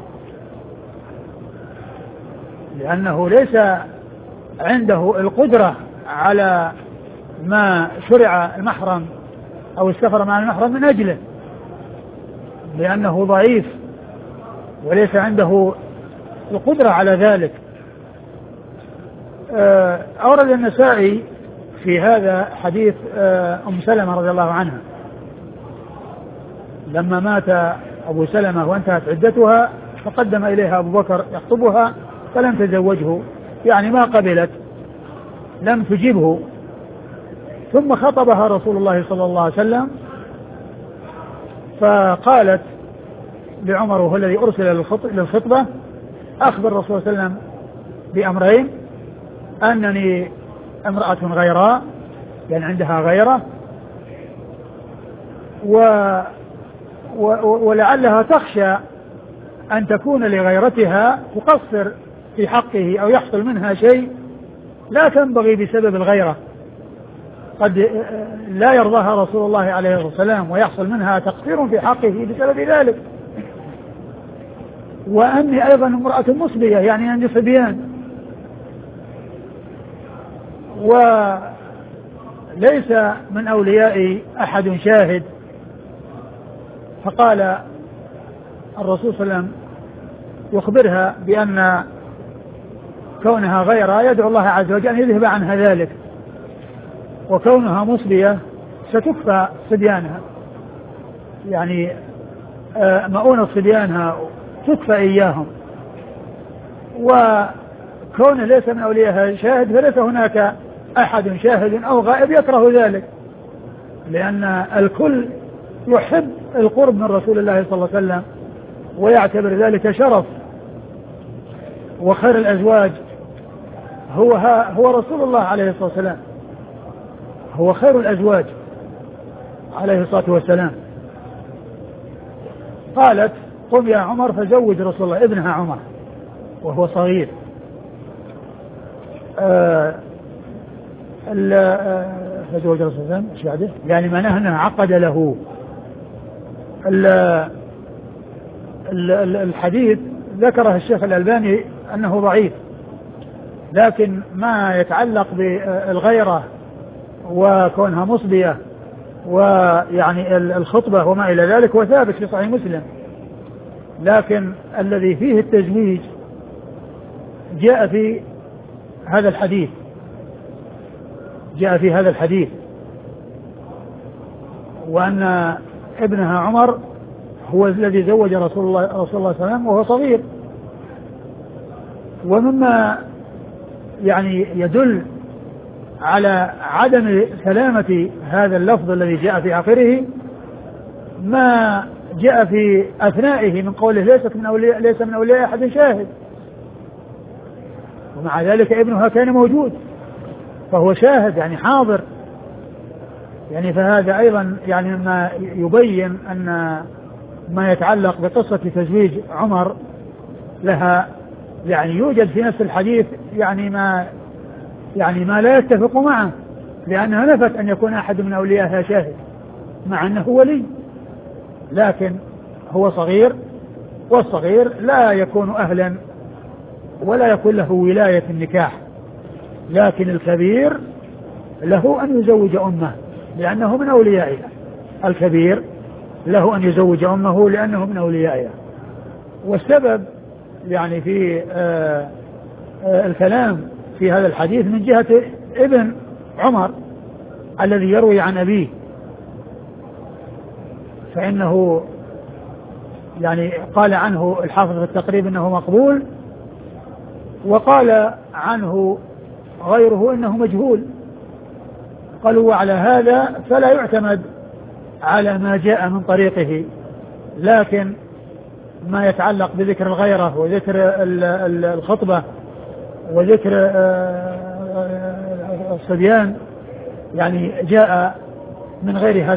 لأنه ليس عنده القدرة على ما شرع المحرم أو السفر مع المحرم من أجله، لأنه ضعيف وليس عنده القدرة على ذلك. أورد النسائي في هذا حديث أم سلمة رضي الله عنها لما مات أبو سلمة وانتهت عدتها فقدم إليها أبو بكر يخطبها فلم تزوجه، يعني ما قبلت، لم تجبه، ثم خطبها رسول الله صلى الله عليه وسلم فقالت لعمر وهو الذي أرسل للخطبة أخبر الرسول صلى الله عليه وسلم بأمرين: أنني امرأة غيراء يعني عندها غيرة، ولعلها تخشى أن تكون لغيرتها تقصر في حقه أو يحصل منها شيء لا تنبغي بسبب الغيرة، قد لا يرضاها رسول الله عليه الصلاة والسلام ويحصل منها تقصير في حقه بسبب ذلك. وأني أيضا امرأة مصبية يعني عندي صبيان وليس من أوليائي أحد شاهد. فقال الرسول صلى الله عليه وسلم يخبرها بأن كونها غيرها يدعو الله عز وجل أن يذهب عنها ذلك، وكونها مصبية ستكفى صبيانها، يعني مؤونة صبيانها تكفى إياهم، وكونه ليس من أوليائها شاهد فليس هناك أحد شاهد أو غائب يكره ذلك، لأن الكل يحب القرب من رسول الله صلى الله عليه وسلم ويعتبر ذلك شرف. وخير الأزواج هو رسول الله عليه الصلاة والسلام، هو خير الأزواج عليه الصلاة والسلام. قالت قم يا عمر فزوج رسول الله ابنها عمر وهو صغير. فزوج رسول الله ايش بعده؟ يعني معناه انه عقد له. الحديث ذكره الشيخ الألباني انه ضعيف، لكن ما يتعلق بالغيرة وكونها مصبية ويعني الخطبة وما إلى ذلك وثابت في صحيح مسلم، لكن الذي فيه التزويج جاء في هذا الحديث، وأن ابنها عمر هو الذي زوج رسول الله صلى الله عليه وسلم وهو صغير. ومما يعني يدل على عدم سلامة هذا اللفظ الذي جاء في آخره ما جاء في أثنائه من قوله ليس من أولياء أحد شاهد، ومع ذلك ابنها كان موجود فهو شاهد يعني حاضر. يعني فهذا أيضا يعني ما يبين أن ما يتعلق بقصة تزويج عمر لها يعني يوجد في نفس الحديث يعني ما لا يتفق معه، لأنها نفت أن يكون أحد من أوليائها شاهد مع أنه ولي، لكن هو صغير، والصغير لا يكون أهلا ولا يكون له ولاية النكاح، لكن الكبير له أن يزوج أمه لأنه من أوليائها. الكبير له أن يزوج أمه لأنه من أوليائها. والسبب يعني في الكلام في هذا الحديث من جهة ابن عمر الذي يروي عن أبيه، فإنه يعني قال عنه الحافظ في التقريب إنه مقبول، وقال عنه غيره إنه مجهول. قالوا وعلى هذا فلا يعتمد على ما جاء من طريقه، لكن ما يتعلق بذكر الغيرة وذكر الخطبة وذكر الصبيان يعني جاء من غير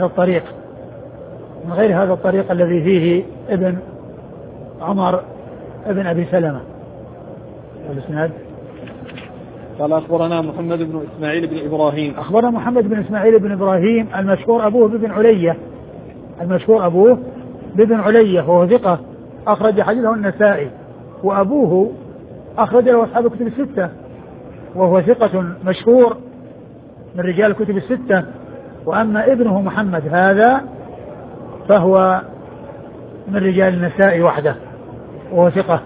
هذا الطريق الذي فيه ابن عمر ابن أبي سلمة. والإسناد قال أخبرنا محمد بن إسماعيل بن إبراهيم. أخبرنا محمد بن إسماعيل بن إبراهيم المشهور أبوه بن علية وهو ثقة أخرج حديثه النسائي، وأبوه أخرج له أصحاب الكتب الستة وهو ثقة مشهور من رجال الكتب الستة. وأما ابنه محمد هذا فهو من رجال النسائي وحده وهو ثقة.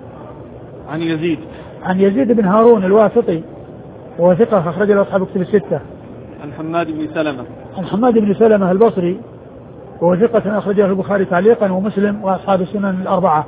عن يزيد بن هارون الواسطي وهو ثقة أخرج له أصحاب الكتب الستة. عن حماد بن سلمة البصري وهو ثقة أخرج له البخاري تعليقا ومسلم وأصحاب السنن الأربعة.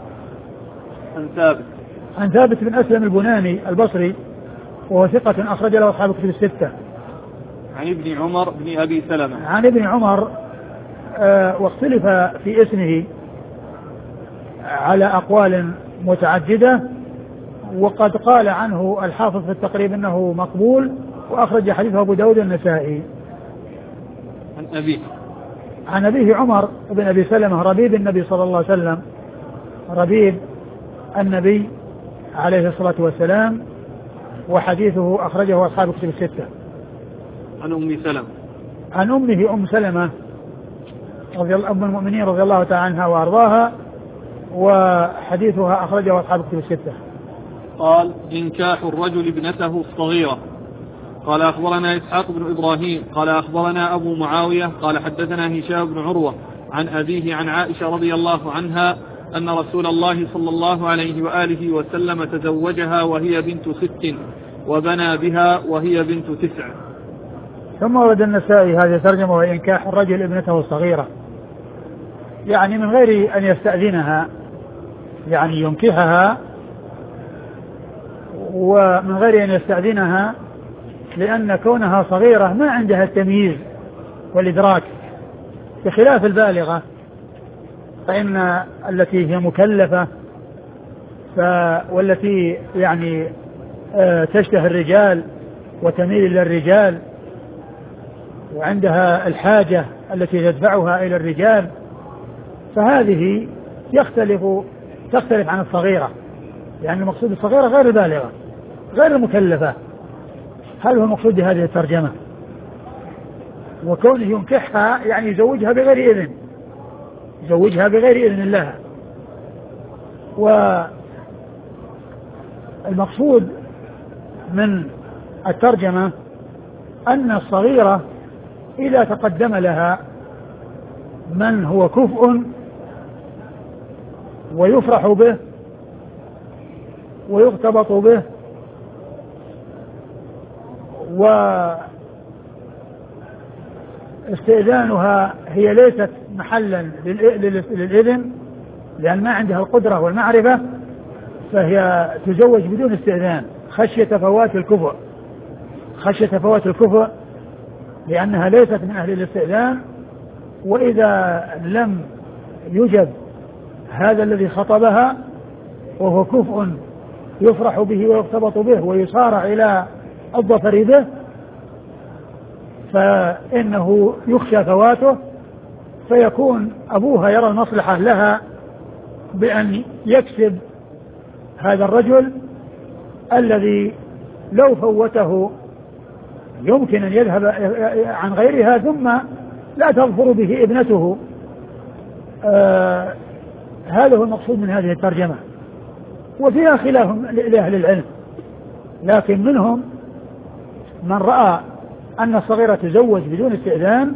عن ثابت بن أسلم البناني البصري وهو ثقة أخرج له أصحاب الكتب الستة. عن ابن عمر بن أبي سلمة. عن ابن عمر واختلف في اسمه على أقوال متعددة، وقد قال عنه الحافظ في التقريب أنه مقبول وأخرج حديثه أبو داود النسائي. عن أبيه عمر بن أبي سلمة ربيب النبي صلى الله عليه وسلم، ربيب النبي عليه الصلاة والسلام، وحديثه أخرجه أصحاب الكتب الستة. عن أمه أم سلمة أم المؤمنين رضي الله تعالى عنها وأرضاها، وحديثها أخرجه أصحاب الكتب الستة. قال إنكاح الرجل ابنته الصغيرة. قال أخبرنا إسحاق بن إبراهيم قال أخبرنا أبو معاوية قال حدثنا هشام بن عروة عن أبيه عن عائشة رضي الله عنها أن رسول الله صلى الله عليه وآله وسلم تزوجها وهي بنت 6 وبنى بها وهي بنت 9. ثم ورد النسائي هذه ترجمة وإنكاح الرجل ابنته الصغيرة، يعني من غير أن يستأذنها، يعني ينكحها ومن غير أن يستأذنها، لأن كونها صغيرة ما عندها التمييز والإدراك، بخلاف البالغة فإن التي هي مكلفة والتي يعني تشتهي الرجال وتميل إلى الرجال وعندها الحاجة التي تدفعها إلى الرجال، فهذه تختلف عن الصغيرة، يعني المقصود الصغيرة غير البالغة غير المكلفة. هذا هو المقصود بهذه الترجمة. وكونه ينكحها يعني يزوجها بغير إذن، يزوجها بغير إذن الله. والمقصود من الترجمة أن الصغيرة إذا تقدم لها من هو كفء ويفرح به ويغتبط به واستئذانها هي ليست محلا للإذن لأن ما عندها القدرة والمعرفة، فهي تزوج بدون استئذان خشية فوات الكفء لأنها ليست من أهل الاستئذان. وإذا لم يجب هذا الذي خطبها وهو كفء يفرح به ويغتبط به ويصارع إلى الظفر به، فإنه يخشى فواته، فيكون أبوها يرى المصلحة لها بأن يكسب هذا الرجل الذي لو فوته يمكن أن يذهب عن غيرها ثم لا تظفر به ابنته. هذا هو المقصود من هذه الترجمة. وفيها خلاف لأهل العلم، لكن منهم من رأى أن الصغيرة تزوج بدون استئذان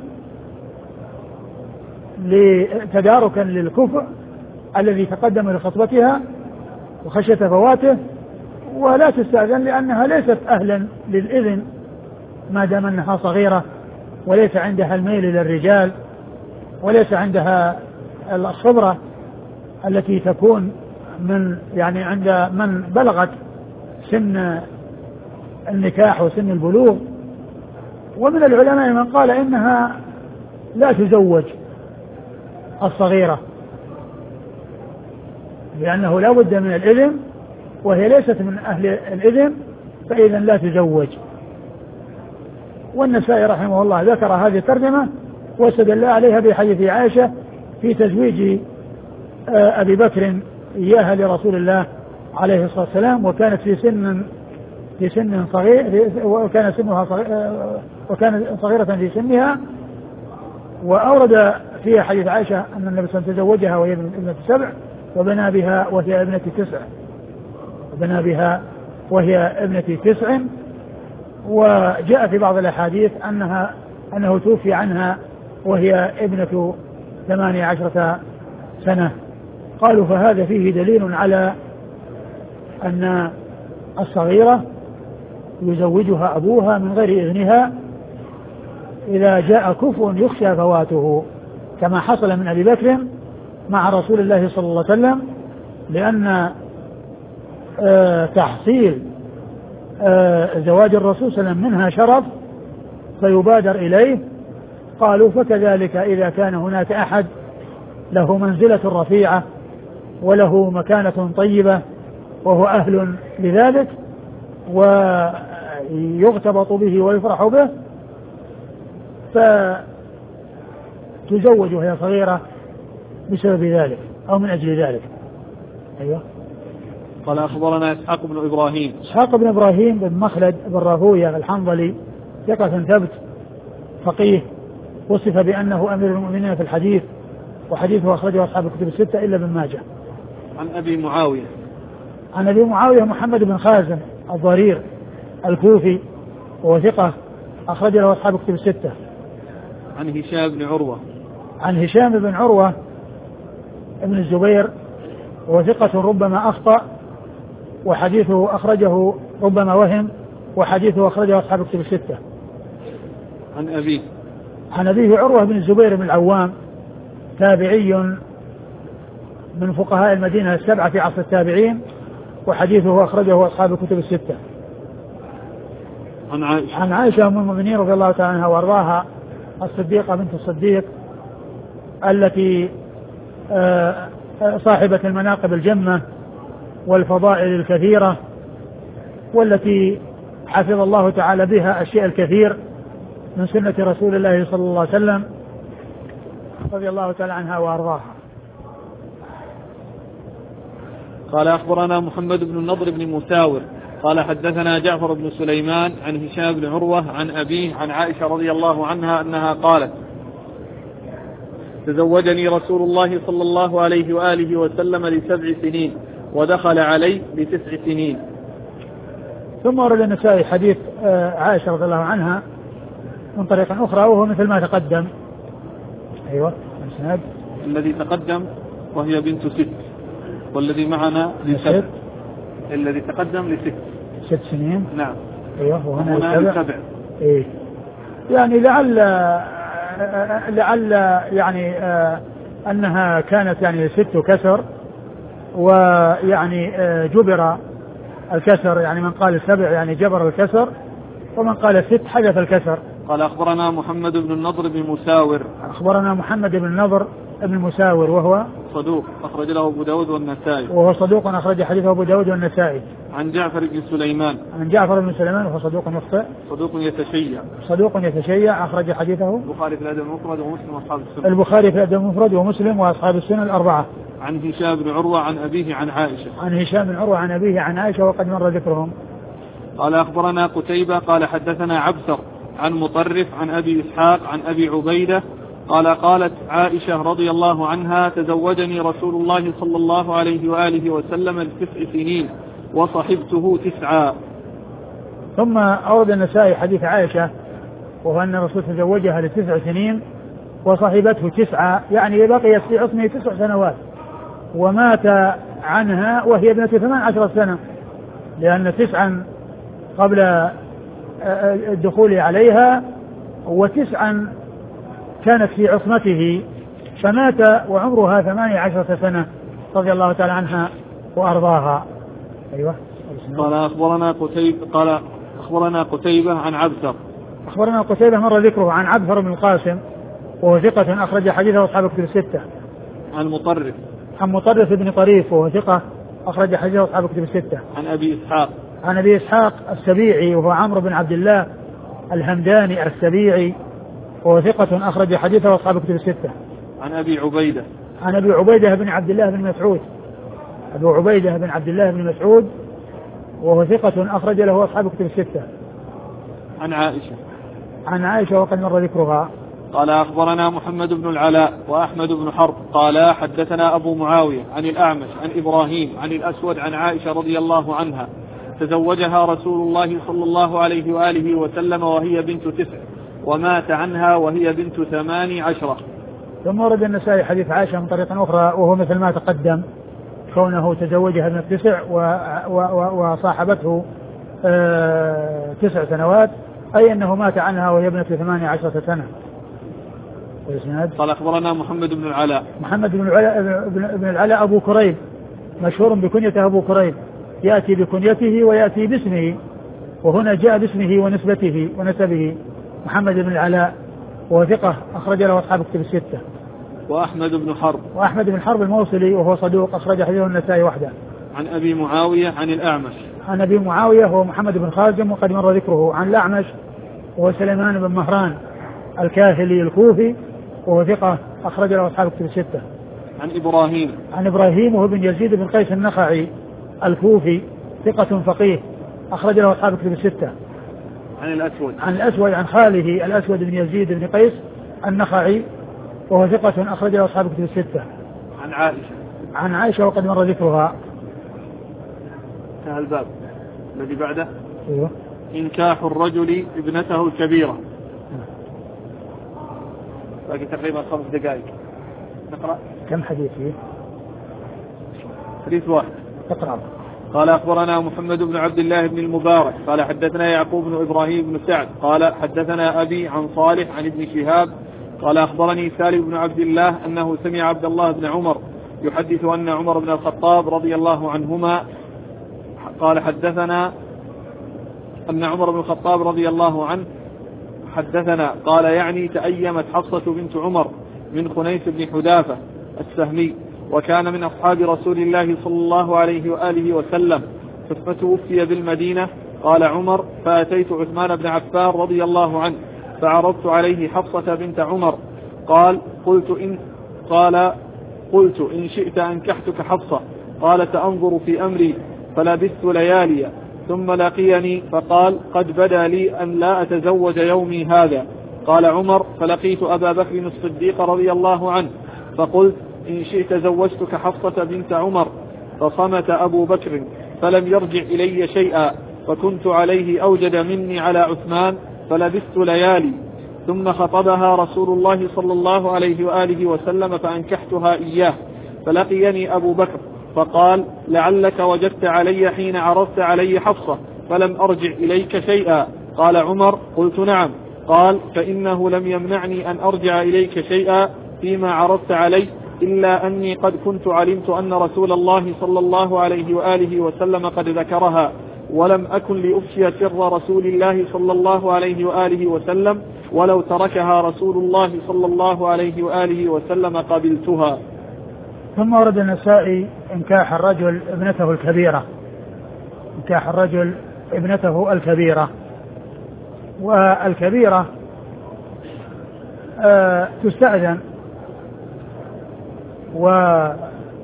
تداركا للكفء الذي تقدم لخطبتها وخشية فواته، ولا تستأذن لأنها ليست أهلا للإذن ما دام أنها صغيرة وليس عندها الميل إلى الرجال وليس عندها الخبرة التي تكون من يعني عند من بلغت سن النكاح وسن البلوغ. ومن العلماء من قال إنها لا تزوج الصغيرة لأنه لا بد من الإذن وهي ليست من أهل الإذن، فإذا لا تزوج. والنسائي رحمه الله ذكر هذه الترجمة واستدل عليها بحديث عائشة في تزويج أبي بكر إياها لرسول الله عليه الصلاة والسلام، وكانت في سن صغير وكانت صغيرة في سنها. وأورد فيها حديث عائشة أن النبي صلى الله عليه وسلم تزوجها وهي ابنة 7 وبنى بها وهي ابنة 9. وجاء في بعض الأحاديث أنه توفي عنها وهي ابنة 18 سنة. قالوا فهذا فيه دليل على أن الصغيرة يزوجها أبوها من غير إذنها إذا جاء كفء يخشى فواته، كما حصل من أبي بكر مع رسول الله صلى الله عليه وسلم، لأن تحصيل زواج الرسول صلى الله عليه وسلم منها شرف فيبادر إليه. قالوا فكذلك إذا كان هناك أحد له منزلة رفيعة وله مكانة طيبة وهو أهل لذلك ويغتبط به ويفرح به فتزوج وهي صغيرة بسبب ذلك أو من أجل ذلك. أيوة. قال أخبرنا إسحاق بن إبراهيم بن مخلد بن راهوية الحنظلي ثقة ثبت فقيه، وصف بأنه أمير المؤمنين في الحديث، وحديثه أخرجه أصحاب الكتب 6 إلا ابن ماجه. عن أبي معاوية محمد بن خازم الضرير الكوفي وهو ثقة أخرج له أصحاب الكتب 6. عن هشام بن عروة ابن الزبير وهو ثقة ربما أخطأ وحديثه أخرجه ربما وهم وحديثه أخرجه أصحاب الكتب 6. عن أبيه عروة بن الزبير بن العوام تابعي من فقهاء المدينة 7 في عصر التابعين، وحديثه أخرجه أصحاب الكتب الستة. عن عائشة أم المؤمنين رضي الله تعالى عنها وأرضاها الصديقة بنت الصديق التي صاحبة المناقب الجمة والفضائل الكثيرة، والتي حفظ الله تعالى بها الشيء الكثير من سنة رسول الله صلى الله عليه وسلم رضي الله تعالى عنها وأرضاها. قال أخبرنا محمد بن النضر بن مساور قال حدثنا جعفر بن سليمان عن هشام بن عروة عن أبيه عن عائشة رضي الله عنها أنها قالت: تزوجني رسول الله صلى الله عليه وآله وسلم ل7 سنين ودخل علي ل9 سنين. ثم ورد النسائي حديث عائشة رضي الله عنها من طريق أخرى وهو مثل ما تقدم. أيوة الإسناد الذي تقدم وهي بنت 6 والذي معنا ل7. الذي تقدم ل6 سنين. نعم. أيوة وهنا ل7. إيه يعني لعل يعني أنها كانت يعني 6 كسر، ويعني جبر الكسر، يعني من قال 7 يعني جبر الكسر، ومن قال 6 حدث الكسر. قال أخبرنا محمد بن النضر بن مساور. أخبرنا محمد بن النضر بن مساور وهو صدوق أخرج له أبو داود والنسائي. وهو صدوق أخرج حديثه أبو داود والنسائي. عن جعفر بن سليمان. عن جعفر بن سليمان وهو صدوق يخطئ. صدوق يتشيع أخرج حديثه البخاري في الأدب المفرد ومسلم وأصحاب السنن. البخاري في الأدب المفرد ومسلم وأصحاب السنن الأربعة. عن هشام بن عروة عن أبيه عن عائشة. عن هشام بن عروة عن أبيه عن عائشة وقد مر ذكرهم. قال أخبرنا قتيبة قال حدثنا عبثر عن مطرف عن أبي إسحاق عن أبي عبيدة قال قالت عائشة رضي الله عنها: تزوجني رسول الله صلى الله عليه وآله وسلم ل9 سنين وصحبته 9. ثم أورد النسائي حديث عائشة وهو أن الرسول تزوجها ل9 سنين وصحبته 9، يعني بقيت في عصمه 9 سنوات، ومات عنها وهي ابنة 18 سنة، لأن 9 قبل الدخول عليها و9 كانت في عصمته، فمات وعمرها 18 سنة رضي الله تعالى عنها وأرضاها. أيوة. قال أخبرنا قتيبة عن عبثر. أخبرنا قتيبة مر ذكره عن عبثر بن القاسم وهو ثقة أخرج حديثه أصحاب الكتب الستة. عن مطرف بن طريف وهو ثقة أخرج حديثه أصحاب الكتب الستة. عن أبي إسحاق السبيعي وهو عمرو بن عبد الله الهمداني السبيعي وهو ثقة أخرج حديثه أصحاب الكتب الستة. عن أبي عبيدة بن عبد الله بن مسعود. أبو عبيدة بن عبد الله بن مسعود وهو ثقة أخرج له أصحاب الكتب الستة. عن عائشة وقد مر ذكرها. قال أخبرنا محمد بن العلاء وأحمد بن حرب قال حدثنا أبو معاوية عن الأعمش عن إبراهيم عن الأسود عن عائشة رضي الله عنها: تزوجها رسول الله صلى الله عليه وآله وسلم وهي بنت 9 ومات عنها وهي بنت 18. ثم ورد النسائي حديث عائشة من طريق أخرى وهو مثل ما تقدم، كونه تزوجها ابنة 9 وصاحبته 9 سنوات، أي أنه مات عنها وهي ابنة 18 سنة. قال أخبرنا محمد بن العلاء أبو كريب مشهور بكنيته أبو كريب، يأتي بكنيته ويأتي باسمه، وهنا جاء باسمه ونسبه محمد بن العلاء وهو ثقة أخرج له أصحاب الكتب الستة. وأحمد بن حرب الموصلي وهو صدوق أخرج حديثه النسائي وحده. عن أبي معاوية عن الأعمش. عن أبي معاوية هو محمد بن خازم وقد مر ذكره. عن الأعمش وهو سليمان بن مهران الكاهلي الكوفي وهو ثقة أخرج له أصحاب الكتب الستة. عن إبراهيم وهو بن يزيد بن قيس النخعي الكوفي ثقة فقيه أخرج له أصحاب الكتب الستة. عن الأسود عن خاله الأسود بن يزيد بن قيس النخعي وهو ثقة أخرج له أصحاب الكتب الستة. عن عائشة وقد مر ذكرها. انتهى الباب الذي بعده. أيوه. إنكاح الرجل ابنته الكبيرة. باقي تقريبا 5 دقائق. نقرأ. كم حديث فيه؟ حديث واحد. اقرأ. قال أخبرنا محمد بن عبد الله بن المبارك قال حدثنا يعقوب بن إبراهيم بن سعد قال حدثنا أبي عن صالح عن ابن شهاب قال أخبرني سالم بن عبد الله أنه سمع عبد الله بن عمر يحدث أن عمر بن الخطاب رضي الله عنهما قال حدثنا أن عمر بن الخطاب رضي الله عنه حدثنا قال يعني تأيمت حفصة بنت عمر من خنيس بن حذافة السهمي وكان من أصحاب رسول الله صلى الله عليه وآله وسلم فتوفي بالمدينة. قال عمر فأتيت عثمان بن عفان رضي الله عنه فعرضت عليه حفصة بنت عمر قلت إن شئت أنكحتك حفصة. قال سأنظر في أمري. فلبثت ليالي ثم لقيني فقال قد بدا لي أن لا أتزوج يومي هذا. قال عمر فلقيت أبا بكر الصديق رضي الله عنه فقلت إن شئت زوجتك حفصة بنت عمر. فصمت أبو بكر فلم يرجع إلي شيئا فكنت عليه أوجد مني على عثمان فلبثت ليالي ثم خطبها رسول الله صلى الله عليه وآله وسلم فأنكحتها إياه. فلقيني أبو بكر فقال لعلك وجدت علي حين عرضت علي حفصة فلم أرجع إليك شيئا. قال عمر قلت نعم. قال فإنه لم يمنعني أن أرجع إليك شيئا فيما عرضت علي إلا أني قد كنت علمت أن رسول الله صلى الله عليه وآله وسلم قد ذكرها ولم أكن لأفشي سر رسول الله صلى الله عليه وآله وسلم ولو تركها رسول الله صلى الله عليه وآله وسلم قبلتها. ثم ورد النسائي انكاح الرجل ابنته الكبيرة والكبيرة تستأذن وسواء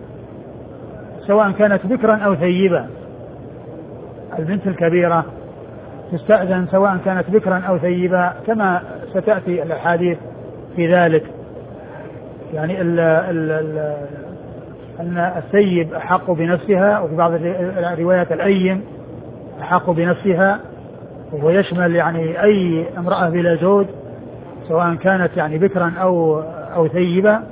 كانت بكرا أو ثيبا. البنت الكبيرة تستأذن سواء كانت بكرا أو ثيبا كما ستأتي الأحاديث في ذلك. يعني أن الثيب أحق بنفسها وفي بعض الروايات الأيم أحق بنفسها وهو يشمل يعني أي امرأة بلا زوج سواء كانت يعني بكرا أو ثيبا.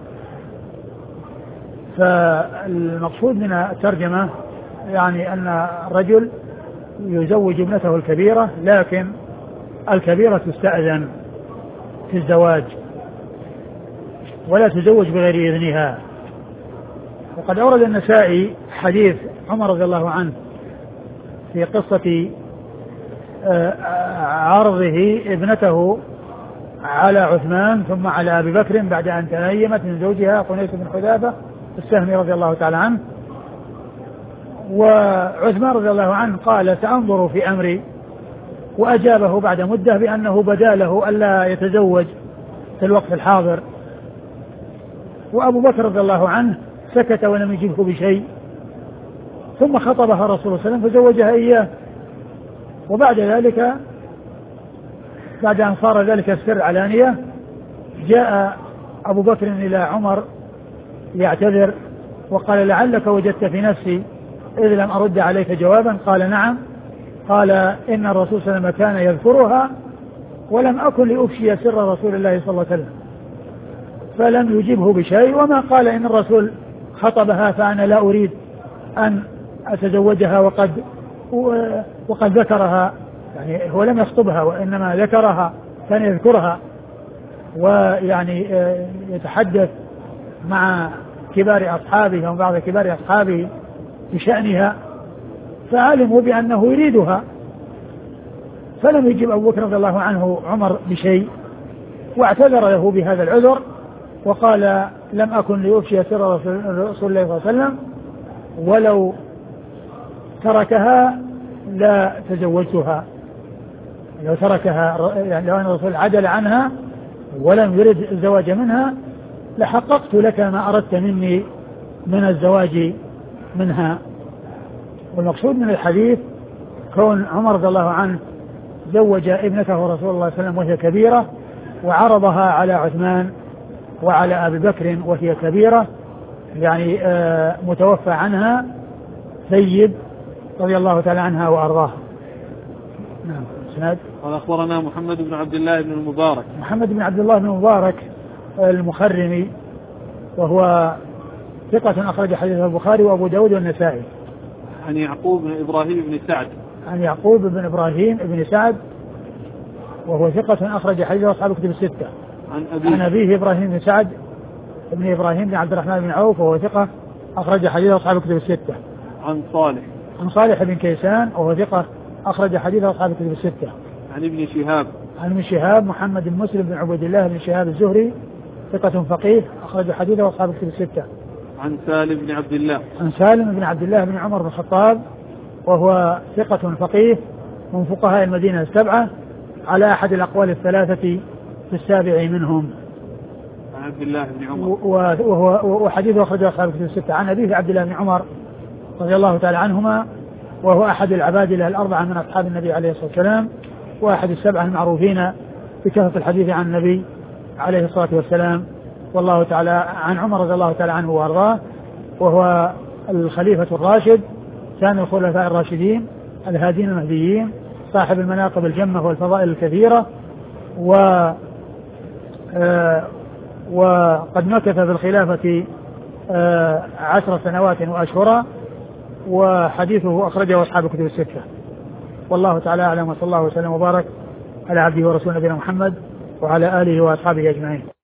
فالمقصود من الترجمة يعني أن الرجل يزوج ابنته الكبيرة لكن الكبيرة تستأذن في الزواج ولا تزوج بغير إذنها. وقد أورد النسائي حديث عمر رضي الله عنه في قصة عرضه ابنته على عثمان ثم على أبي بكر بعد أن تنيمت من زوجها خنيس بن حذافة السهمي رضي الله تعالى عنه. وعثمان رضي الله عنه قال سأنظر في أمري وأجابه بعد مدة بأنه بدا له ألا يتزوج في الوقت الحاضر. وأبو بكر رضي الله عنه سكت ولم يجبه بشيء ثم خطبها رسول الله صلى الله عليه وسلم فزوجها إياه. وبعد ذلك بعد أن صار ذلك السر علانية جاء أبو بكر إلى عمر يعتذر وقال لعلك وجدت في نفسي إذ لم أرد عليك جوابا. قال نعم. قال إن الرسول صلى الله عليه وسلم كان يذكرها ولم أكن لأفشي سر رسول الله صلى الله عليه وسلم فلم يجبه بشيء وما قال إن الرسول خطبها فأنا لا أريد أن أتزوجها وقد ذكرها. يعني هو لم يخطبها وإنما ذكرها كان يذكرها ويعني يتحدث مع كبار أصحابه وبعض كبار أصحابه بشأنها فعلموا بأنه يريدها فلم يجب أبو بكر رضي الله عنه عمر بشيء واعتذر له بهذا العذر وقال لم أكن لأفشي سر رسول الله صلى الله عليه وسلم ولو تركها لا تزوجتها. لو تركها يعني لو أن الرسول عدل عنها ولم يرد الزواج منها لحققت لك ما أردت مني من الزواج منها. والمقصود من الحديث كون عمر رضي الله عنه زوج ابنته رسول الله صلى الله عليه وسلم وهي كبيرة وعرضها على عثمان وعلى أبي بكر وهي كبيرة يعني متوفى عنها ثيب رضي الله تعالى عنها وأرضاها. نعم. سند. قال أخبرنا محمد بن عبد الله بن المبارك. محمد بن عبد الله بن المبارك المخرمي وهو ثقة أخرج حديث البخاري وأبو داود والنسائي. عن يعقوب بن إبراهيم بن سعد. عن يعقوب بن إبراهيم بن سعد وهو ثقة أخرج حديث أصحاب الكتب الستة. عن أبيه إبراهيم بن سعد ابن إبراهيم بن عبد الرحمن بن عوف وهو ثقة أخرج حديث أصحاب الكتب الستة. عن صالح. عن صالح بن كيسان وهو ثقة أخرج حديثه أصحاب الكتب الستة. عن ابن شهاب. عن ابن شهاب محمد بن مسلم بن عبيد الله بن شهاب الزهري ثقة فقيه أخرج حديثه أصحاب الكتب الستة. عن سالم بن عبد الله. عن سالم بن عبد الله بن عمر بن الخطاب وهو ثقة فقيه من فقهاء المدينة السبعة على أحد الأقوال الثلاثة في السابع منهم. عن عبد الله بن عمر وحديثه أخرجه أصحاب الكتب الستة. عن أبيه عبد الله بن عمر رضي الله تعالى عنهما وهو أحد العبادلة الأربعة من أصحاب النبي عليه الصلاة والسلام وأحد السبعة المعروفين بكثرة الحديث عن النبي عليه الصلاة والسلام. والله تعالى عن عمر رضي الله تعالى عنه وأرضاه وهو الخليفة الراشد ثاني الخلفاء الراشدين الهادين المهديين صاحب المناقب الجمة والفضائل الكثيرة وقد مكث في الخلافة 10 سنوات وأشهرا وحديثه أخرجه أصحاب الكتب الستة. والله تعالى أعلم وصلى الله وسلم وبارك على عبده ورسوله نبينا محمد وعلى آله وأصحابه أجمعين.